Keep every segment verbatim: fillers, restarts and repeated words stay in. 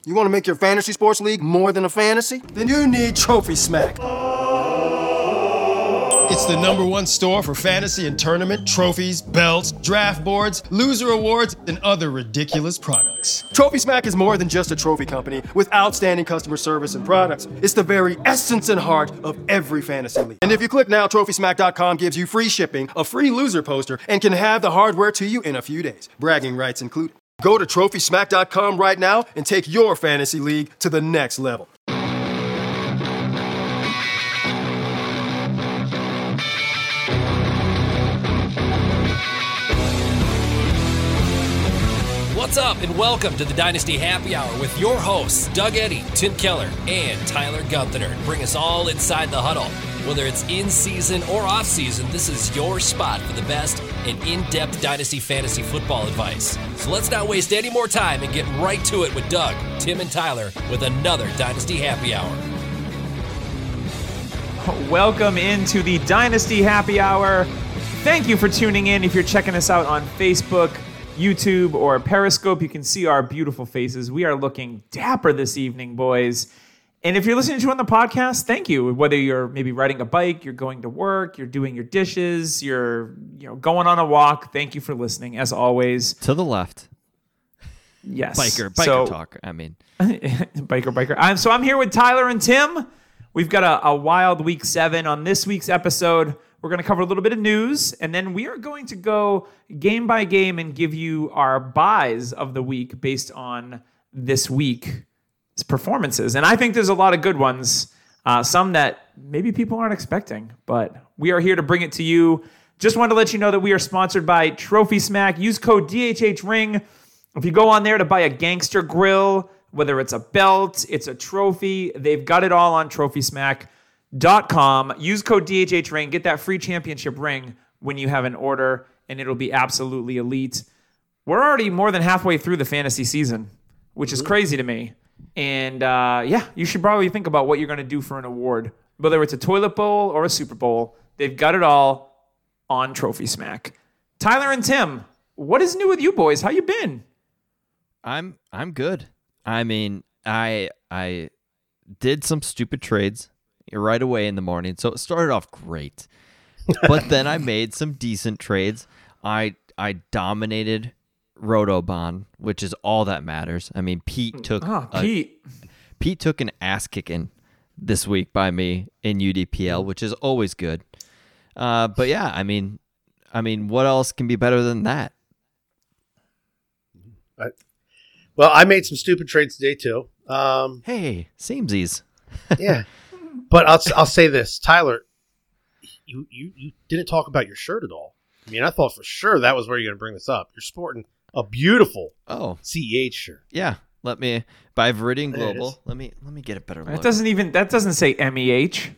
You want to make your fantasy sports league more than a fantasy? Then you need Trophy Smack. It's the number one store for fantasy and tournament trophies, belts, draft boards, loser awards, and other ridiculous products. Trophy Smack is more than just a trophy company with outstanding customer service and products. It's the very essence and heart of every fantasy league. And if you click now, Trophy Smack dot com gives you free shipping, a free loser poster, and can have the hardware to you in a few days. Bragging rights included. Go to Trophy Smack dot com right now and take your fantasy league to the next level. What's up, and welcome to the Dynasty Happy Hour with your hosts, Doug Eddy, Tim Keller, and Tyler Gunther. Bring us all inside the huddle. Whether it's in-season or off-season, this is your spot for the best and in-depth Dynasty fantasy football advice. So let's not waste any more time and get right to it with Doug, Tim, and Tyler with another Dynasty Happy Hour. Welcome into the Dynasty Happy Hour. Thank you for tuning in. If you're checking us out on Facebook, YouTube, or Periscope, you can see our beautiful faces. We are looking dapper this evening, boys. And if you're listening to it on the podcast, thank you. Whether you're maybe riding a bike, you're going to work, you're doing your dishes, you're you know going on a walk, thank you for listening, as always. To the left. Yes. Biker, biker so, talk, I mean. biker, biker. I'm, so I'm here with Tyler and Tim. We've got a, a wild week seven. On this week's episode, we're going to cover a little bit of news, and then we are going to go game by game and give you our buys of the week based on this week's performances. And I think there's a lot of good ones, uh, some that maybe people aren't expecting, but we are here to bring it to you. Just wanted to let you know that we are sponsored by Trophy Smack. Use code D H H ring. If you go on there to buy a gangster grill, whether it's a belt, it's a trophy, they've got it all on Trophy Smack dot com. Use code D H H ring. Get that free championship ring when you have an order, and it'll be absolutely elite. We're already more than halfway through the fantasy season, which is crazy to me. And uh, yeah, you should probably think about what you're going to do for an award, whether it's a toilet bowl or a Super Bowl. They've got it all on Trophy Smack. Tyler and Tim, what is new with you boys? How you been? I'm I'm good. I mean, I I did some stupid trades right away in the morning, so it started off great. But then I made some decent trades. I I dominated Rotobahn, which is all that matters. I mean, Pete took oh, a, Pete. Pete took an ass kicking this week by me in U D P L, which is always good. Uh, but yeah, I mean, I mean, what else can be better than that? I, well, I made some stupid trades today too. Um, hey, samesies. Yeah, but I'll I'll say this, Tyler, you, you you didn't talk about your shirt at all. I mean, I thought for sure that was where you're going to bring this up. You're sporting a beautiful oh C E H shirt. Yeah, let me by Viridian There it Global. is. Let me let me get a better look. That doesn't even that doesn't say M E H.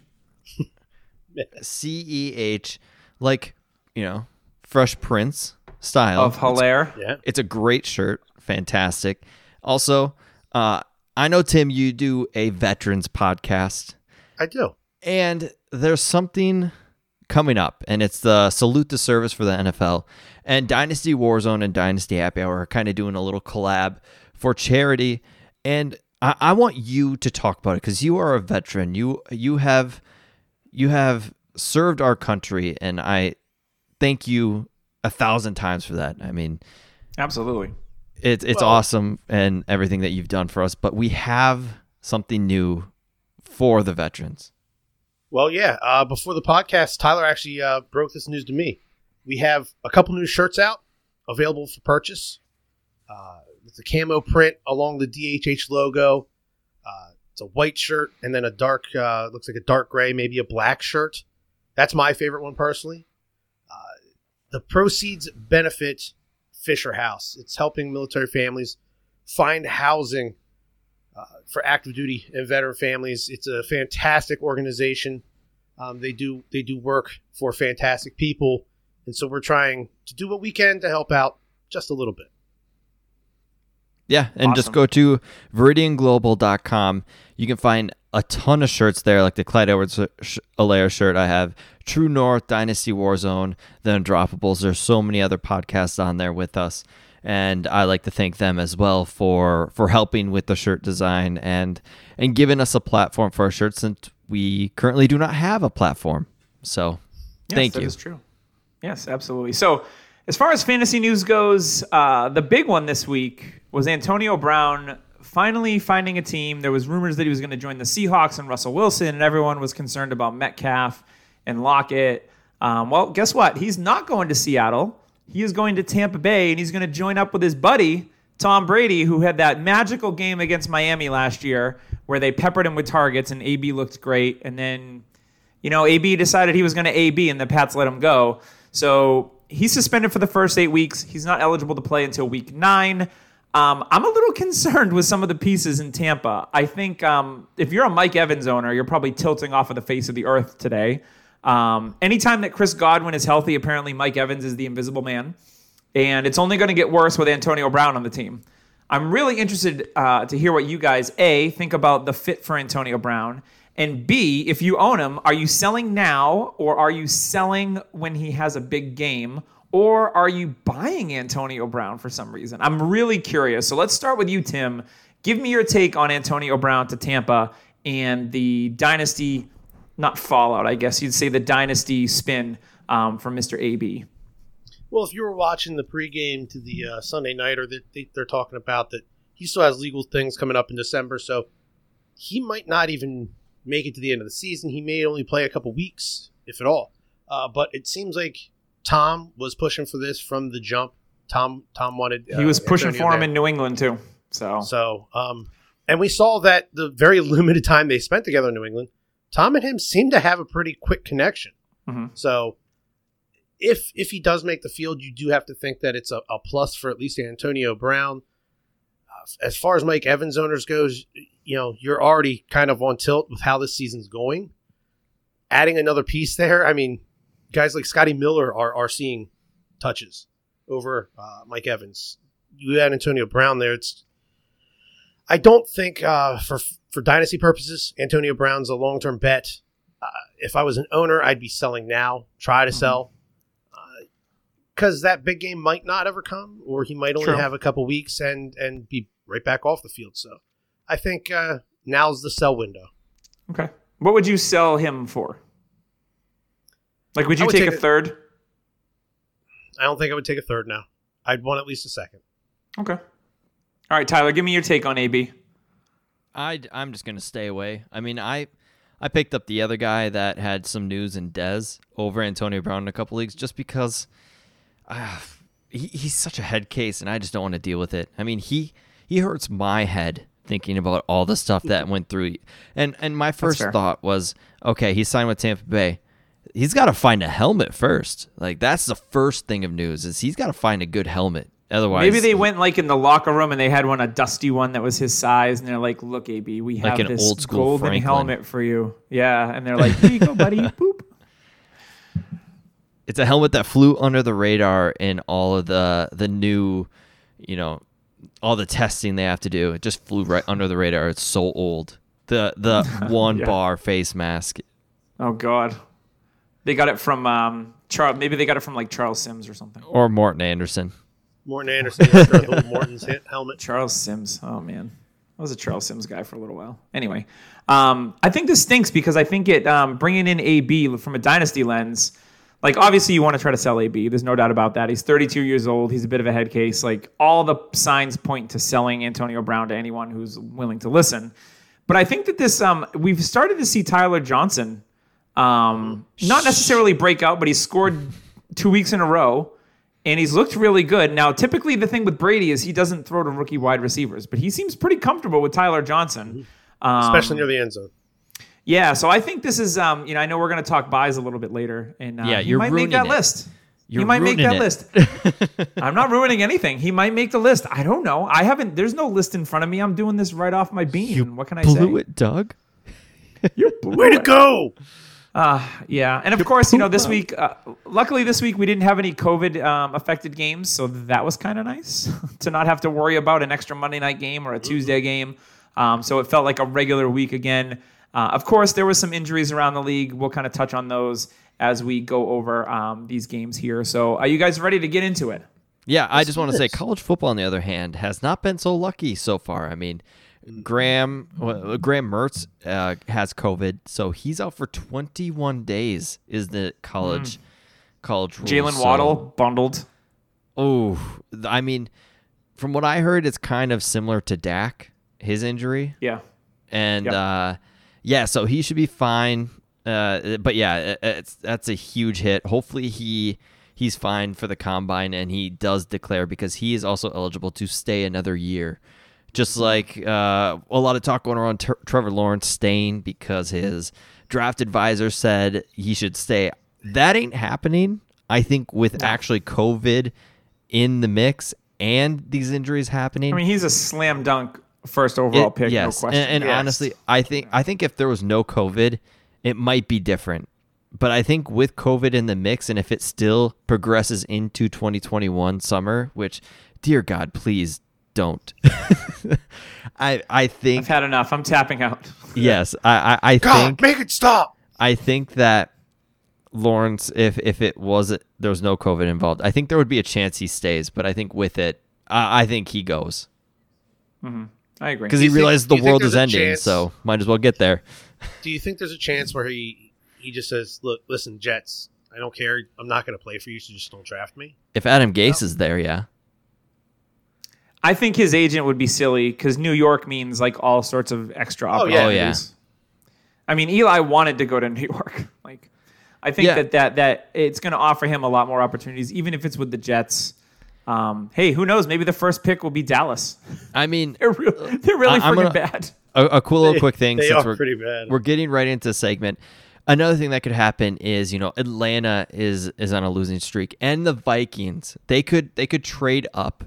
C E H, like, you know, Fresh Prince style Of Hilaire. Yeah. It's a great shirt, fantastic. Also, uh, I know Tim, you do a veterans podcast, I do. and there's something coming up, and it's the Salute to Service for the N F L. And Dynasty Warzone and Dynasty Happy Hour are kind of doing a little collab for charity. And I, I want you to talk about it because you are a veteran. You you have you have served our country, and I thank you a thousand times for that. I mean, Absolutely. it's it's Well- awesome and everything that you've done for us. But we have something new for the veterans. Well, yeah. Uh, before the podcast, Tyler actually uh, broke this news to me. We have a couple new shirts out available for purchase. Uh, with the camo print along the D H H logo. Uh, it's a white shirt and then a dark, uh, looks like a dark gray, maybe a black shirt. That's my favorite one personally. Uh, the proceeds benefit Fisher House. It's helping military families find housing uh, for active duty and veteran families. It's a fantastic organization. Um, they do they do work for fantastic people, and so we're trying to do what we can to help out just a little bit. Yeah, and Awesome. just go to Viridian Global dot com. You can find a ton of shirts there, like the Clyde Edwards-Helaire shirt I have, True North, Dynasty Warzone, the Undroppables. There's so many other podcasts on there with us. and I like to thank them as well for for helping with the shirt design and and giving us a platform for our shirts, since we currently do not have a platform. So yes, thank that you. Is true. Yes, absolutely. So as far as fantasy news goes, uh, the big one this week was Antonio Brown finally finding a team. There was rumors that he was going to join the Seahawks and Russell Wilson, and everyone was concerned about Metcalf and Lockett. Um, well, guess what? He's not going to Seattle. He is going to Tampa Bay, and he's going to join up with his buddy, Tom Brady, who had that magical game against Miami last year where they peppered him with targets, and A B looked great. And then, you know, A B decided he was going to A B, and the Pats let him go. So he's suspended for the first eight weeks. He's not eligible to play until week nine. Um, I'm a little concerned with some of the pieces in Tampa. I think um, if you're a Mike Evans owner, you're probably tilting off of the face of the earth today. Um, anytime that Chris Godwin is healthy, apparently Mike Evans is the invisible man. And it's only going to get worse with Antonio Brown on the team. I'm really interested uh, to hear what you guys, A, think about the fit for Antonio Brown. And B, if you own him, are you selling now, or are you selling when he has a big game? Or are you buying Antonio Brown for some reason? I'm really curious. So let's start with you, Tim. Give me your take on Antonio Brown to Tampa and the dynasty, not fallout, I guess you'd say the dynasty spin um, from Mister A B. Well, if you were watching the pregame to the uh, Sunday nighter, that they, they're talking about that he still has legal things coming up in December, so he might not even make it to the end of the season. He may only play a couple weeks, if at all. Uh, but it seems like Tom was pushing for this from the jump. Tom Tom wanted uh, he was pushing Antonio for him there. in New England too. So so um, and we saw that the very limited time they spent together in New England, Tom and him seemed to have a pretty quick connection. mm-hmm. So if if he does make the field, you do have to think that it's a, a plus for at least Antonio Brown. Uh, as far as Mike Evans owners goes, you know, you're already kind of on tilt with how this season's going. Adding another piece there, I mean, guys like Scotty Miller are, are seeing touches over uh, Mike Evans. You add Antonio Brown there. It's I don't think uh, for for dynasty purposes, Antonio Brown's a long-term bet. Uh, if I was an owner, I'd be selling now. Try to mm-hmm. sell. Because uh, that big game might not ever come, or he might only True. have a couple weeks and, and be right back off the field. So I think uh, now's the sell window. Okay. What would you sell him for? Like, would you would take, take a it- third? I don't think I would take a third now. I'd want at least a second. Okay. All right, Tyler, give me your take on A B. I, I'm just going to stay away. I mean, I I picked up the other guy that had some news in Dez over Antonio Brown in a couple leagues just because uh, he, he's such a head case, and I just don't want to deal with it. I mean, he he hurts my head thinking about all the stuff that went through. And, and my first fair. thought was, okay, he signed with Tampa Bay. He's got to find a helmet first. Like, that's the first thing of news is he's got to find a good helmet. Otherwise, Maybe they went like in the locker room and they had one, a dusty one that was his size, and they're like, "Look, A B, we have Like an this old school golden Franklin. helmet for you." Yeah, and they're like, "Here you go, buddy." Boop. it's a helmet that flew under the radar in all of the the new, you know, all the testing they have to do. It just flew right under the radar. It's so old. The the one Yeah. bar face mask. Oh God, they got it from um, Charles. Maybe they got it from like Charles Sims or something. Or Morton Anderson. Morton Anderson, yeah, the little Morton's hit helmet. Charles Sims. Oh man, I was a Charles Sims guy for a little while. Anyway, um, I think this stinks because I think it um, bringing in A B from a dynasty lens. Like, obviously, you want to try to sell A B. There's no doubt about that. He's thirty-two years old. He's a bit of a head case. Like, all the signs point to selling Antonio Brown to anyone who's willing to listen. But I think that this, um, we've started to see Tyler Johnson um, not necessarily break out, but he's scored two weeks in a row, and he's looked really good. Now, typically, the thing with Brady is he doesn't throw to rookie wide receivers, but he seems pretty comfortable with Tyler Johnson. Um, Especially near the end zone. Yeah, so I think this is, um, you know, I know we're going to talk buys a little bit later, and uh, Yeah, he you're might make ruining that it. list. You're he might make ruining that it. list. I'm not ruining anything. He might make the list. I don't know. I haven't. There's no list in front of me. I'm doing this right off my bean. What can I say? Blew it, Doug. Way to go! Uh, yeah, and of course, you know, this week, uh, luckily this week we didn't have any COVID um, affected games, so that was kind of nice to not have to worry about an extra Monday night game or a Tuesday game. Um, so it felt like a regular week again. Uh, of course, there were some injuries around the league. We'll kind of touch on those as we go over um, these games here. So are you guys ready to get into it? Yeah, I Let's just do want to say this. college football, on the other hand, has not been so lucky so far. I mean, Graham well, Graham Mertz uh, has COVID, so he's out for twenty-one days. Is the college college rule. Jalen So- Waddle bundled. Oh, I mean, from what I heard, it's kind of similar to Dak, his injury. Yeah. And Yep. uh, yeah, so he should be fine. Uh, but yeah, it, it's that's a huge hit. Hopefully he he's fine for the combine and he does declare, because he is also eligible to stay another year. Just like uh, a lot of talk going around Ter- Trevor Lawrence staying because his draft advisor said he should stay. That ain't happening. I think with actually COVID in the mix and these injuries happening. I mean, he's a slam dunk first overall It- pick, yes, no question. and, and Yes. honestly, I think I think if there was no COVID, it might be different. But I think with COVID in the mix, and if it still progresses into twenty twenty-one summer, which, dear God, please don't. I I think I've had enough. I'm tapping out. yes, I I, I God, think make it stop. I think that Lawrence, if if it was there was no COVID involved, I think there would be a chance he stays. But I think with it, I, I think he goes. I agree. Because he you think- realizes do the you think world is there's a ending, chance- so might as well get there. Do you think there's a chance where he he just says, "Look, listen, Jets, I don't care. I'm not going to play for you, so just don't draft me." If Adam Gase is there, yeah. I think his agent would be silly because New York means like all sorts of extra Oh, yeah. opportunities. I mean, Eli wanted to go to New York. Like, I think Yeah. that, that that it's going to offer him a lot more opportunities, even if it's with the Jets. Um, hey, who knows? Maybe the first pick will be Dallas. I mean, They're, real, they're really I- I'm freaking gonna- bad. a, a cool little They- quick thing they since are we're pretty bad. we're getting right into the segment. Another thing that could happen is, you know, Atlanta is is on a losing streak, and the Vikings, they could they could trade up,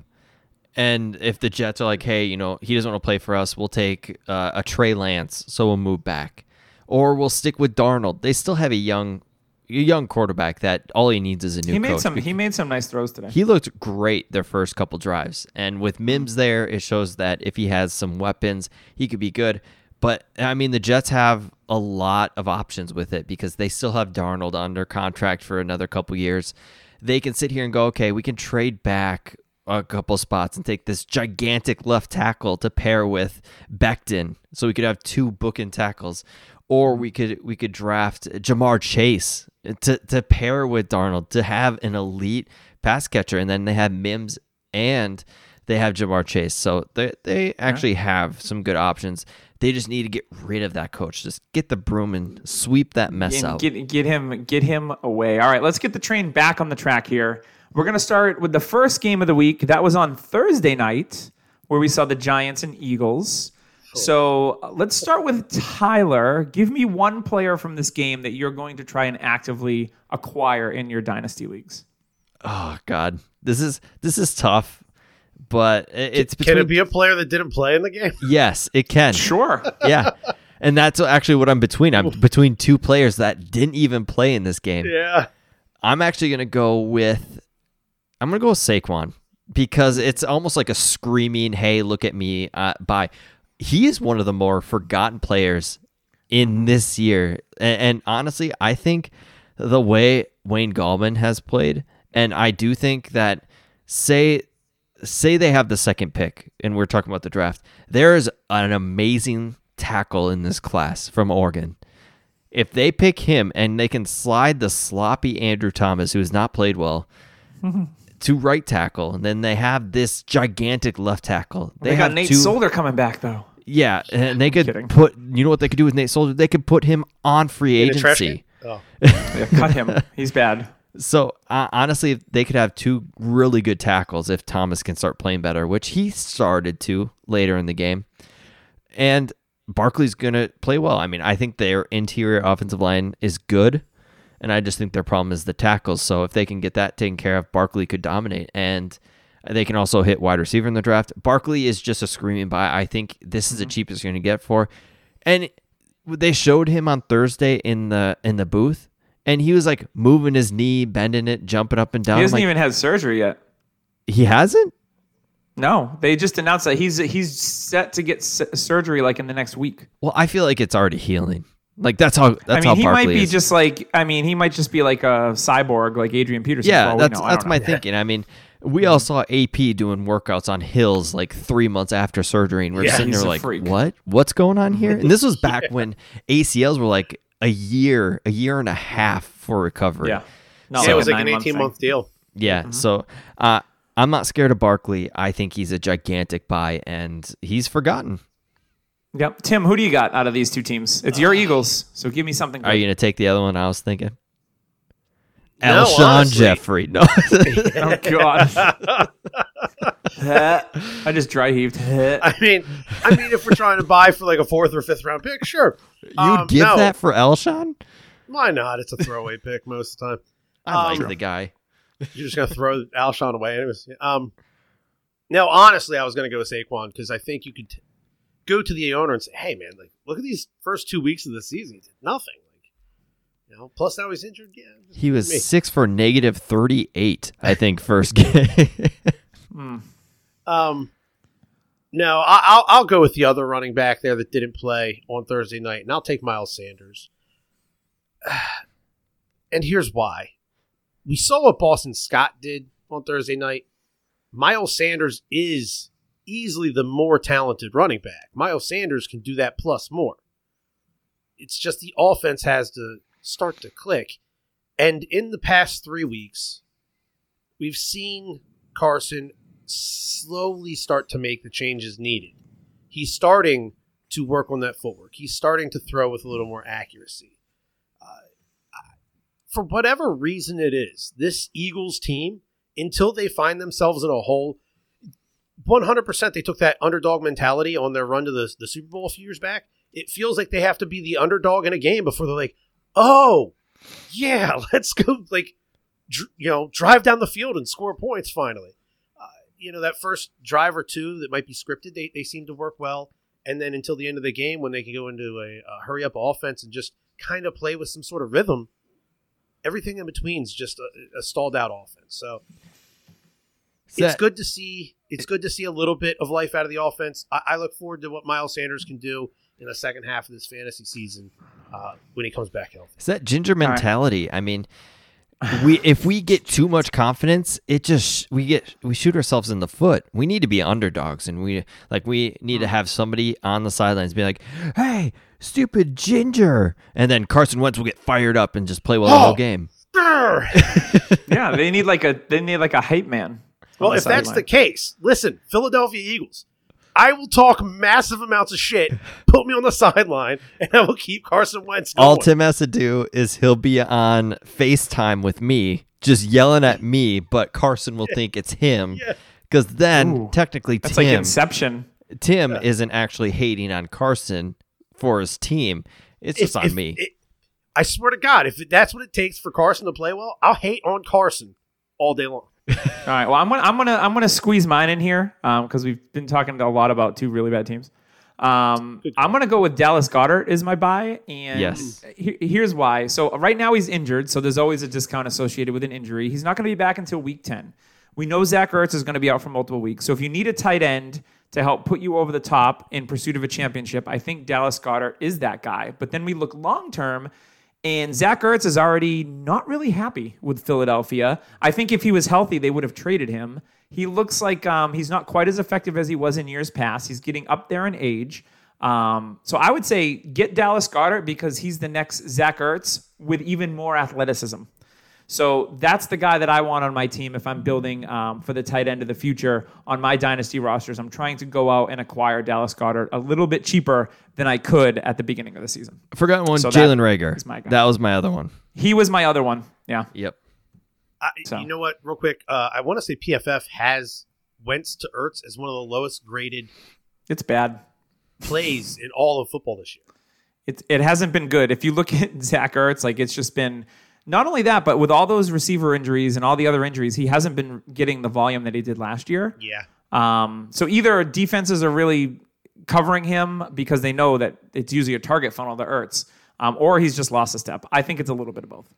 and if the Jets are like, hey, you know, he doesn't want to play for us, we'll take uh, a Trey Lance, so we'll move back, or we'll stick with Darnold. They still have a young a young quarterback that all he needs is a new He coach. made some. He made some nice throws today. He looked great their first couple drives. And with Mims there, it shows that if he has some weapons, he could be good. But, I mean, the Jets have a lot of options with it because they still have Darnold under contract for another couple years. They can sit here and go, okay, we can trade back a couple spots and take this gigantic left tackle to pair with Becton, so we could have two bookend tackles. Or we could we could draft Jamar Chase to, to pair with Darnold to have an elite pass catcher, and then they have Mims and they have Jamar Chase. So they they actually have some good options. They just need to get rid of that coach. Just get the broom and sweep that mess And out. get get him get him away. All right, let's get the train back on the track here. We're gonna start with the first game of the week. That was on Thursday night, where we saw the Giants and Eagles. So uh, let's start with Tyler. Give me one player from this game that you're going to try and actively acquire in your dynasty leagues. Oh God, this is this is tough, but it- it's Can between, it be a player that didn't play in the game? yes, it can. Sure. Yeah, and that's actually what I'm between. I'm between two players that didn't even play in this game. Yeah. I'm actually gonna go with I'm gonna go with Saquon because it's almost like a screaming, "Hey, look at me!" Uh, by he is one of the more forgotten players in this year, and, and honestly, I think the way Wayne Gallman has played, and I do think that say say they have the second pick, and we're talking about the draft, there is an amazing tackle in this class from Oregon. If they pick him and they can slide the sloppy Andrew Thomas, who has not played well, to right tackle, and then they have this gigantic left tackle. They, They, got have Nate two, Solder coming back though. yeah, and they could kidding. put. You know what they could do with Nate Solder? They could put him on free In a trash agency. can? Oh. Yeah, cut him. He's bad. So uh, honestly, they could have two really good tackles if Thomas can start playing better, which he started to later in the game. And Barkley's going to play well. I mean, I think their interior offensive line is good, and I just think their problem is the tackles. So if they can get that taken care of, Barkley could dominate. And they can also hit wide receiver in the draft. Barkley is just a screaming buy. I think this is the cheapest you're going to get for. And they showed him on Thursday in the in the booth, and he was like moving his knee, bending it, jumping up and down. He hasn't Like, even had surgery yet. he hasn't? No, they just announced that he's he's set to get s- surgery like in the next week. Well, I feel like it's already healing. Like that's how that's I mean, how he Barkley might be is. just like I mean, he might just be like a cyborg, like Adrian Peterson. for Yeah, all we that's know. I that's don't my know. thinking. I mean, We all saw A P doing workouts on hills like three months after surgery, and we're Yeah, sitting he's there a like, freak. "What? What's going on here?" And this was back yeah. when A C Ls were like a year, a year and a half for recovery. Yeah, no, yeah, it was like an nine-month eighteen-month thing. deal. Yeah. Mm-hmm. So uh, I'm not scared of Barkley. I think he's a gigantic buy, and he's forgotten. Yep. Tim, who do you got out of these two teams? It's your Eagles, so give me something. Are good. you going to take the other one I was thinking? No, Alshon honestly. Jeffrey. No. Oh God! I just dry heaved. I mean, I mean, if we're trying to buy for like a fourth or fifth round pick, sure. You Um, give no. that for Alshon? Why not? It's a throwaway pick most of the time. I Um, like the guy. You're just gonna throw Alshon away, anyways. Um, no, honestly, I was gonna go with Saquon because I think you could t- go to the owner and say, "Hey, man, like, look at these first two weeks of the season. He did nothing. Like, you know, plus now he's injured. Yeah, He was me. six for negative thirty-eight, I think, first game. Hmm. Um, no, I- I'll I'll go with the other running back there that didn't play on Thursday night, and I'll take Miles Sanders. And here's why: we saw what Boston Scott did on Thursday night. Miles Sanders is easily the more talented running back. Miles Sanders can do that plus more. It's just the offense has to start to click. And in the past three weeks, we've seen Carson slowly start to make the changes needed. He's starting to work on that footwork. He's starting to throw with a little more accuracy. Uh, for whatever reason it is, this Eagles team, until they find themselves in a hole, one hundred percent they took that underdog mentality on their run to the, the Super Bowl a few years back. It feels like they have to be the underdog in a game before they're like, oh, yeah, let's go, like, dr- you know, drive down the field and score points finally. Uh, you know, that first drive or two that might be scripted, they, they seem to work well. And then until the end of the game when they can go into a, a hurry-up offense and just kind of play with some sort of rhythm, everything in between is just a, a stalled-out offense. So So it's that- good to see. It's good to see a little bit of life out of the offense. I, I look forward to what Miles Sanders can do in the second half of this fantasy season uh, when he comes back healthy. It's that ginger mentality. I mean, we if we get too much confidence, it just we get we shoot ourselves in the foot. We need to be underdogs, and we like we need to have somebody on the sidelines be like, "Hey, stupid ginger," and then Carson Wentz will get fired up and just play well the whole game. Yeah, they need like a they need like a hype man. Well, on the if that's sideline. the case, listen, Philadelphia Eagles, I will talk massive amounts of shit, put me on the sideline, and I will keep Carson Wentz going. All Tim has to do is he'll be on FaceTime with me, just yelling at me, but Carson will think it's him. Yeah. Because then, Ooh. technically, That's like Tim, Inception. Tim isn't actually hating on Carson for his team. It's just If- on if me. it- I swear to God, if that's what it takes for Carson to play well, I'll hate on Carson all day long. All right. Well, I'm gonna I'm gonna I'm gonna squeeze mine in here because we've been talking a lot about two really bad teams. Um, I'm gonna go with Dallas Goedert is my buy, and Yes. he- here's why. So right now he's injured, so there's always a discount associated with an injury. He's not gonna be back until week ten. We know Zach Ertz is gonna be out for multiple weeks. So if you need a tight end to help put you over the top in pursuit of a championship, I think Dallas Goedert is that guy. But then we look long term. And Zach Ertz is already not really happy with Philadelphia. I think if he was healthy, they would have traded him. He looks like um, he's not quite as effective as he was in years past. He's getting up there in age. Um, so I would say get Dallas Goedert because he's the next Zach Ertz with even more athleticism. So that's the guy that I want on my team if I'm building um, for the tight end of the future on my dynasty rosters. I'm trying to go out and acquire Dallas Goedert a little bit cheaper than I could at the beginning of the season. Forgotten one, So that Jalen Reagor. is my guy. That was my other one. He was my other one. Yeah. Yep. I, So. You know what? Real quick, uh, I want to say P F F has Wentz to Ertz as one of the lowest graded It's bad. plays in all of football this year. It, it hasn't been good. If you look at Zach Ertz, like it's just been not only that, but with all those receiver injuries and all the other injuries, he hasn't been getting the volume that he did last year. Yeah. Um, so either defenses are really covering him because they know that it's usually a target funnel to Ertz, um, or he's just lost a step. I think it's a little bit of both.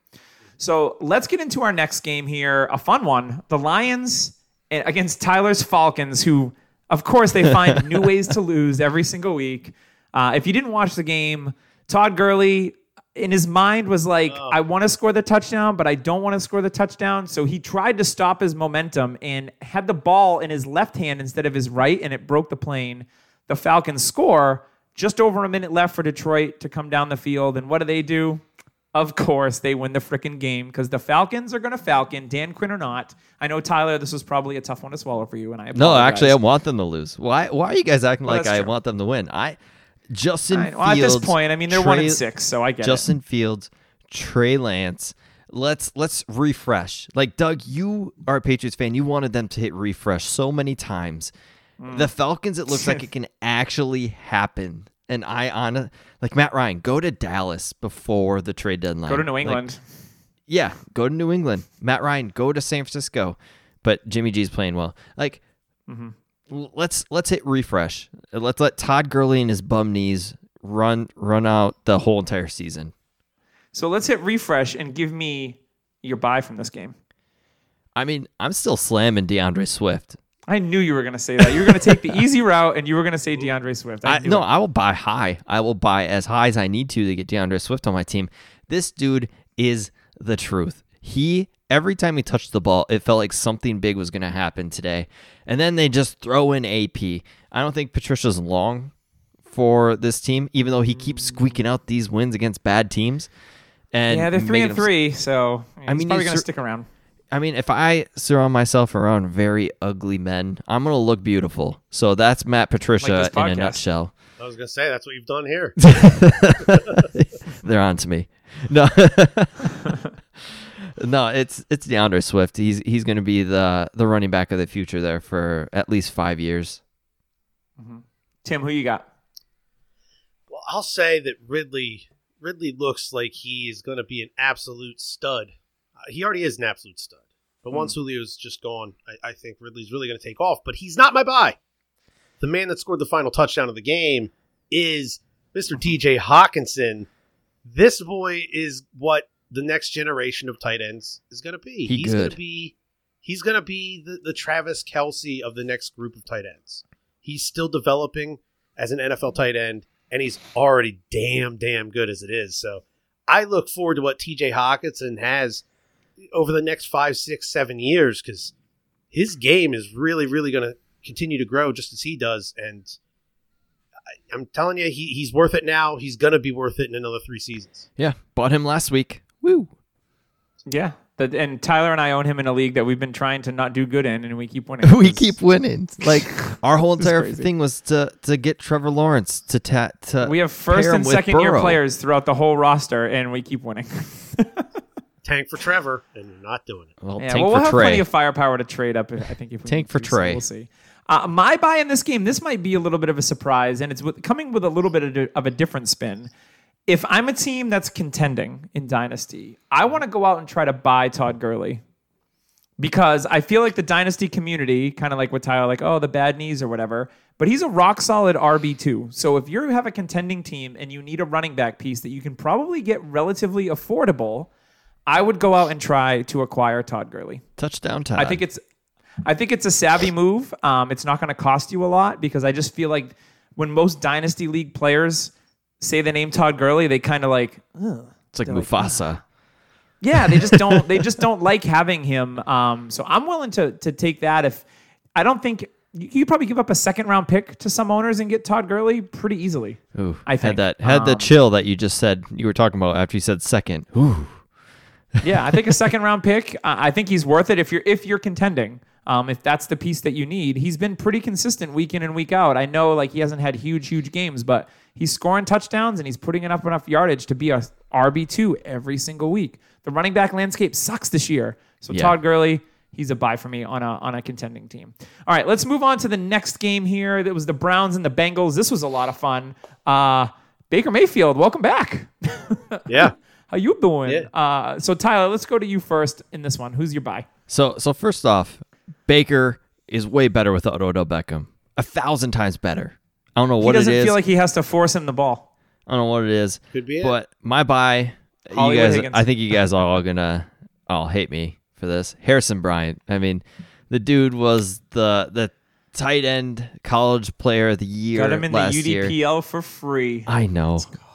So let's get into our next game here, a fun one. The Lions against Tyler's Falcons, who, of course, they find new ways to lose every single week. Uh, if you didn't watch the game, Todd Gurley, in his mind was like, Oh. I want to score the touchdown, but I don't want to score the touchdown. So he tried to stop his momentum and had the ball in his left hand instead of his right, and it broke the plane. The Falcons score just over a minute left for Detroit to come down the field. And what do they do? Of course, they win the freaking game because the Falcons are going to Falcon, Dan Quinn or not. I know, Tyler, this was probably a tough one to swallow for you, and I apologize. No, actually, I want them to lose. Why? Why are you guys acting Well, like that's I true. want them to win? I Justin I- well, Fields. at this point, I mean, they're one and six, so I get it. Justin Fields, Trey Lance. Let's let's refresh. Like Doug, you are a Patriots fan. You wanted them to hit refresh so many times. Mm. The Falcons, it looks like it can actually happen. And I on like Matt Ryan, go to Dallas before the trade deadline. Go to New Like, England. yeah, go to New England. Matt Ryan, go to San Francisco. But Jimmy G's playing well. Like, Mm-hmm. l- let's let's hit refresh. Let's let Todd Gurley and his bum knees run run out the whole entire season. So let's hit refresh and give me your buy from this game. I mean, I'm still slamming DeAndre Swift. I knew you were going to say that. You were going to take the easy route, and you were going to say DeAndre Swift. I I, knew no, it. I will buy high. I will buy as high as I need to to get DeAndre Swift on my team. This dude is the truth. He every time he touched the ball, it felt like something big was going to happen today. And then they just throw in A P. I don't think Patricia's long for this team, even though he keeps squeaking out these wins against bad teams. And yeah, they're three making and them- three, so I he's mean, probably you going to sur- stick around. I mean, if I surround myself around very ugly men, I'm going to look beautiful. So that's Matt Patricia Like this in a podcast. nutshell. I was gonna say that's what you've done here. They're on to me. No, no, it's it's DeAndre Swift. He's he's going to be the the running back of the future there for at least five years. Tim, who you got? Well, I'll say that Ridley Ridley looks like he is going to be an absolute stud. Uh, he already is an absolute stud. But once Julio's just gone, I, I think Ridley's really going to take off. But he's not my buy. The man that scored the final touchdown of the game is Mister D J Hawkinson. This boy is what the next generation of tight ends is going to be. He he's going good. to be he's going to be the, the Travis Kelce of the next group of tight ends. He's still developing as an N F L tight end, and he's already damn, damn good as it is. So I look forward to what T J Hawkinson has over the next five, six, seven years because his game is really, really going to continue to grow just as he does. And I, I'm telling you, he, he's worth it now. He's going to be worth it in another three seasons. Yeah, bought him last week. Woo! Yeah. The, and Tyler and I own him in a league that we've been trying to not do good in, and we keep winning. We It's- keep winning. Like our whole This is entire crazy. thing was to to get Trevor Lawrence to ta- to. We have first pair him and with second year Burrow. players throughout the whole roster, and we keep winning. Tank for Trevor, and you're not doing it. Well, Yeah, tank well, we'll for have Trey. plenty of firepower to trade up. I think if we Tank need for to, so Trey. we'll see. Uh, my buy in this game, this might be a little bit of a surprise, and it's with, coming with a little bit of, a- of a different spin. If I'm a team that's contending in Dynasty, I want to go out and try to buy Todd Gurley because I feel like the Dynasty community, kind of like what Tyler, like, oh, the bad knees or whatever, but he's a rock solid R B two. So if you have a contending team and you need a running back piece that you can probably get relatively affordable, I would go out and try to acquire Todd Gurley. Touchdown Todd. I think it's I think it's a savvy move. Um, it's not going to cost you a lot because I just feel like when most Dynasty League players say the name Todd Gurley, they kind of like, ugh. it's like they're like, Mufasa. Yeah, they just don't they just don't like having him. Um, so I'm willing to to take that. If I don't think you you probably give up a second round pick to some owners and get Todd Gurley pretty easily. Ooh, I think. had that had the Um, chill that you just said you were talking about after you said second. Ooh. Yeah, I think a second round pick. Uh, I think he's worth it if you're if you're contending. Um, if that's the piece that you need, he's been pretty consistent week in and week out. I know like he hasn't had huge, huge games, but he's scoring touchdowns and he's putting enough enough yardage to be a R B two every single week. The running back landscape sucks this year, so Yeah. Todd Gurley, he's a buy for me on a on a contending team. All right, let's move on to the next game here. That was the Browns and the Bengals. This was a lot of fun. Uh, Baker Mayfield, welcome back. Yeah. How you doing? Yeah. Uh, so Tyler, let's go to you first in this one. Who's your buy? So so first off, Baker is way better with Odell Beckham. A thousand times better. I don't know He what it doesn't is. feel like he has to force him the ball. I don't know what it is. Could be it. But my buy, you Hollywood guys, Higgins. I think you guys are all gonna all hate me for this. Harrison Bryant. I mean, the dude was the the tight end college player of the year Got him in the last U D P year. L for free. I know.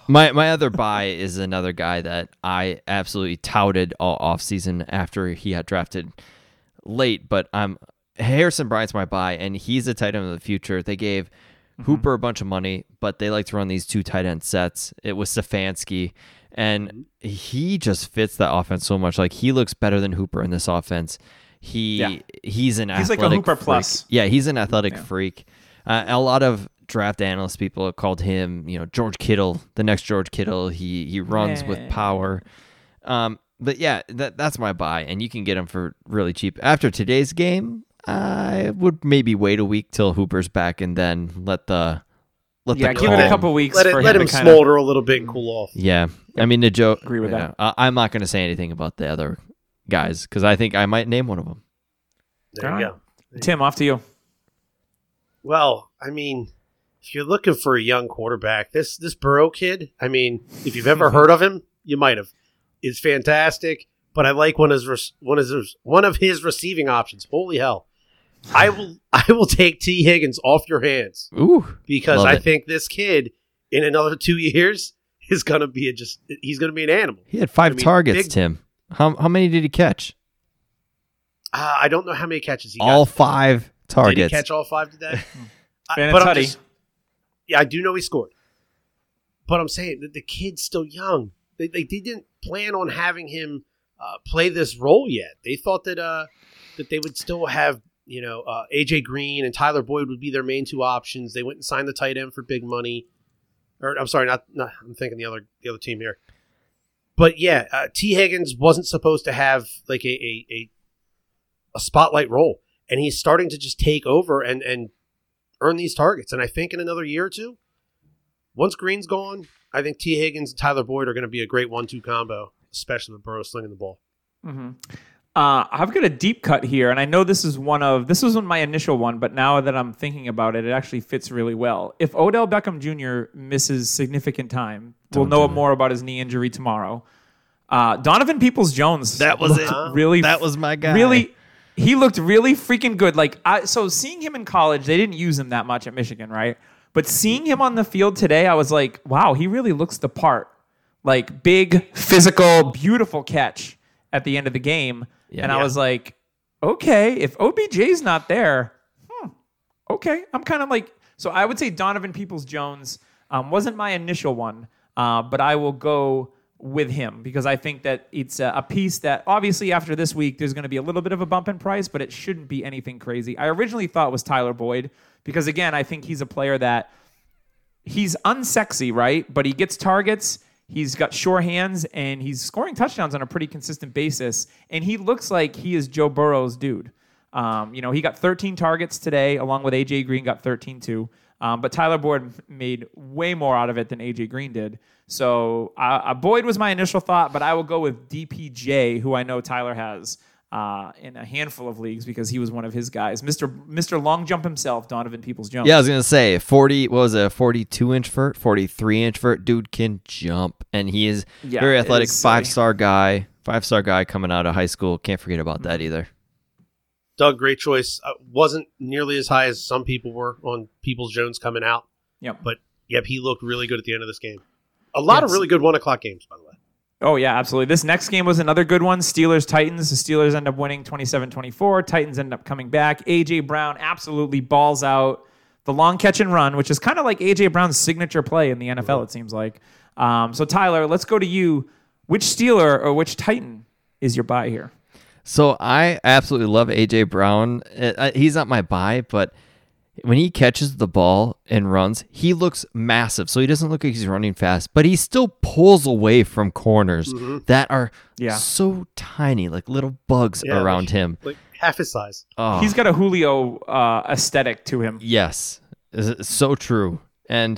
My my other buy is another guy that I absolutely touted all offseason after he got drafted late, but I'm Harrison Bryant's my buy, and he's a tight end of the future. They gave mm-hmm. Hooper a bunch of money, but they like to run these two tight end sets. It was Stefanski, and he just fits that offense so much. Like, he looks better than Hooper in this offense. He yeah. he's an he's athletic like a Hooper freak. plus. Yeah, he's an athletic yeah. freak. Uh, a lot of draft analyst people have called him, you know, George Kittle, the next George Kittle. He he runs yeah. with power. Um, but yeah, that that's my buy, and you can get him for really cheap. After today's game, I would maybe wait a week till Hooper's back, and then let the let yeah, the give calm. it a couple weeks. Let it for let him, him to kinda... smolder a little bit and cool off. Yeah, I mean the joke. Agree with yeah, that. I, I'm not going to say anything about the other guys because I think I might name one of them. There All you right. go. Tim, off to you. Well, I mean, if you're looking for a young quarterback, this this Burrow kid, I mean, if you've ever heard of him, you might have. Is fantastic, but I like one of his one of his one of his receiving options. Holy hell. I will I will take T. Higgins off your hands. Ooh, because I it. think this kid in another two years is gonna be a just he's gonna be an animal. He had five I mean, targets, big, Tim. How how many did he catch? Uh, I don't know how many catches he got. All five targets. Did he catch all five today? And I, but a I'm tutty. just, yeah, I do know he scored. But I'm saying that the kid's still young. They, they, they didn't plan on having him uh, play this role yet. They thought that uh, that they would still have, you know, uh, A J Green and Tyler Boyd would be their main two options. They went and signed the tight end for big money. Or I'm sorry, not, not I'm thinking the other the other team here. But yeah, uh, T. Higgins wasn't supposed to have like a, a a a spotlight role, and he's starting to just take over and and earn these targets. And I think in another year or two, once Green's gone, I think T. Higgins and Tyler Boyd are going to be a great one two combo, especially with Burrow slinging the ball. Mm-hmm. Uh, I've got a deep cut here, and I know this is one of this was my initial one, but now that I'm thinking about it, it actually fits really well. If Odell Beckham Junior misses significant time, Don't we'll know more about his knee injury tomorrow. Uh, Donovan Peoples-Jones, that was it. Really, that was my guy. Really, he looked really freaking good. Like, I, so seeing him in college, they didn't use him that much at Michigan, right? But seeing him on the field today, I was like, wow, he really looks the part. Like, big, physical, beautiful catch at the end of the game. Yeah, and I yeah. was like, okay, if O B J's not there, hmm, okay. I'm kind of like, so I would say Donovan Peoples-Jones um, wasn't my initial one, uh, but I will go with him because I think that it's a, a piece that obviously after this week, there's going to be a little bit of a bump in price, but it shouldn't be anything crazy. I originally thought it was Tyler Boyd because, again, I think he's a player that he's unsexy, right? But he gets targets. He's got sure hands, and he's scoring touchdowns on a pretty consistent basis. And he looks like he is Joe Burrow's dude. Um, you know, he got thirteen targets today, along with A J Green got thirteen too. Um, but Tyler Boyd made way more out of it than A J Green did. So uh, uh, Boyd was my initial thought, but I will go with D P J, who I know Tyler has uh, in a handful of leagues because he was one of his guys. Mister Mister Long Jump himself, Donovan Peoples-Jones. Yeah, I was going to say, forty, what was it, a forty-two inch vert, forty-three inch vert? Dude can jump, and he is yeah, very athletic, five-star guy, five-star guy coming out of high school. Can't forget about mm-hmm. that either. Doug, great choice. Uh, wasn't nearly as high as some people were on Peoples-Jones coming out. Yep. But, yep, he looked really good at the end of this game. A lot yes. of really good one o'clock games, by the way. Oh, yeah, absolutely. This next game was another good one. Steelers-Titans. The Steelers end up winning twenty-seven twenty-four. Titans end up coming back. A J. Brown absolutely balls out the long catch and run, which is kind of like A J. Brown's signature play in the N F L, it seems like. Um, so, Tyler, let's go to you. Which Steeler or which Titan is your buy here? So I absolutely love A J. Brown. Uh, he's not my buy, but when he catches the ball and runs, he looks massive. So he doesn't look like he's running fast, but he still pulls away from corners mm-hmm. that are yeah. so tiny, like little bugs yeah, around like, him. Like half his size. Oh. He's got a Julio uh, aesthetic to him. Yes, it's so true. And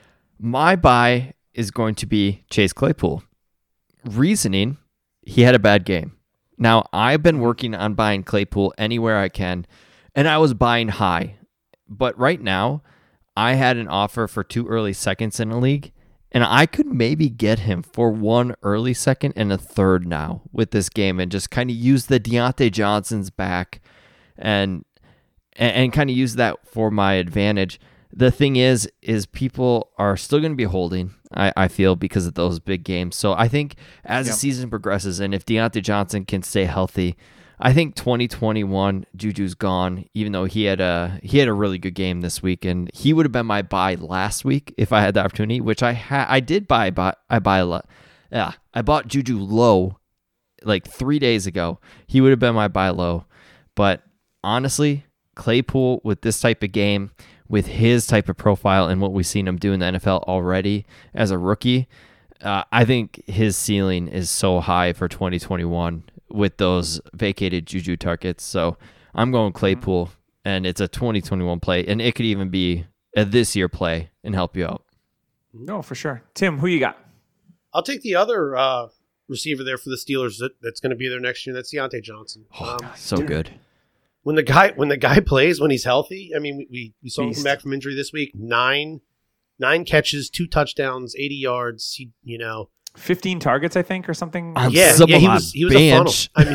my buy is going to be Chase Claypool. Reasoning, he had a bad game. Now, I've been working on buying Claypool anywhere I can, and I was buying high. But right now, I had an offer for two early seconds in a league, and I could maybe get him for one early second and a third now with this game and just kind of use the Deontay Johnson's back and, and, and kind of use that for my advantage. the thing is, is people are still going to be holding, I, I feel, because of those big games. So I think as Yep. the season progresses, and if Deontay Johnson can stay healthy, I think twenty twenty-one Juju's gone. Even though he had a he had a really good game this week, and he would have been my buy last week if I had the opportunity, which I ha- I did buy. buy I buy a lot. Yeah, I bought Juju low like three days ago. He would have been my buy low, but honestly, Claypool with this type of game, with his type of profile and what we've seen him do in the N F L already as a rookie, uh, I think his ceiling is so high for twenty twenty-one with those vacated Juju targets. So I'm going Claypool, and it's a twenty twenty-one play, and it could even be a this year play and help you out. No, for sure. Tim, who you got? I'll take the other uh, receiver there for the Steelers that, that's going to be there next year. That's Deontay Johnson. Oh, Um, God, so good. when the guy when the guy plays, when he's healthy, I mean, we, we, we saw him Beast. come back from injury this week. Nine nine catches, two touchdowns, eighty yards. He, you know, fifteen targets, I think, or something. On yeah, some yeah, of he my was he was a funnel. bench. I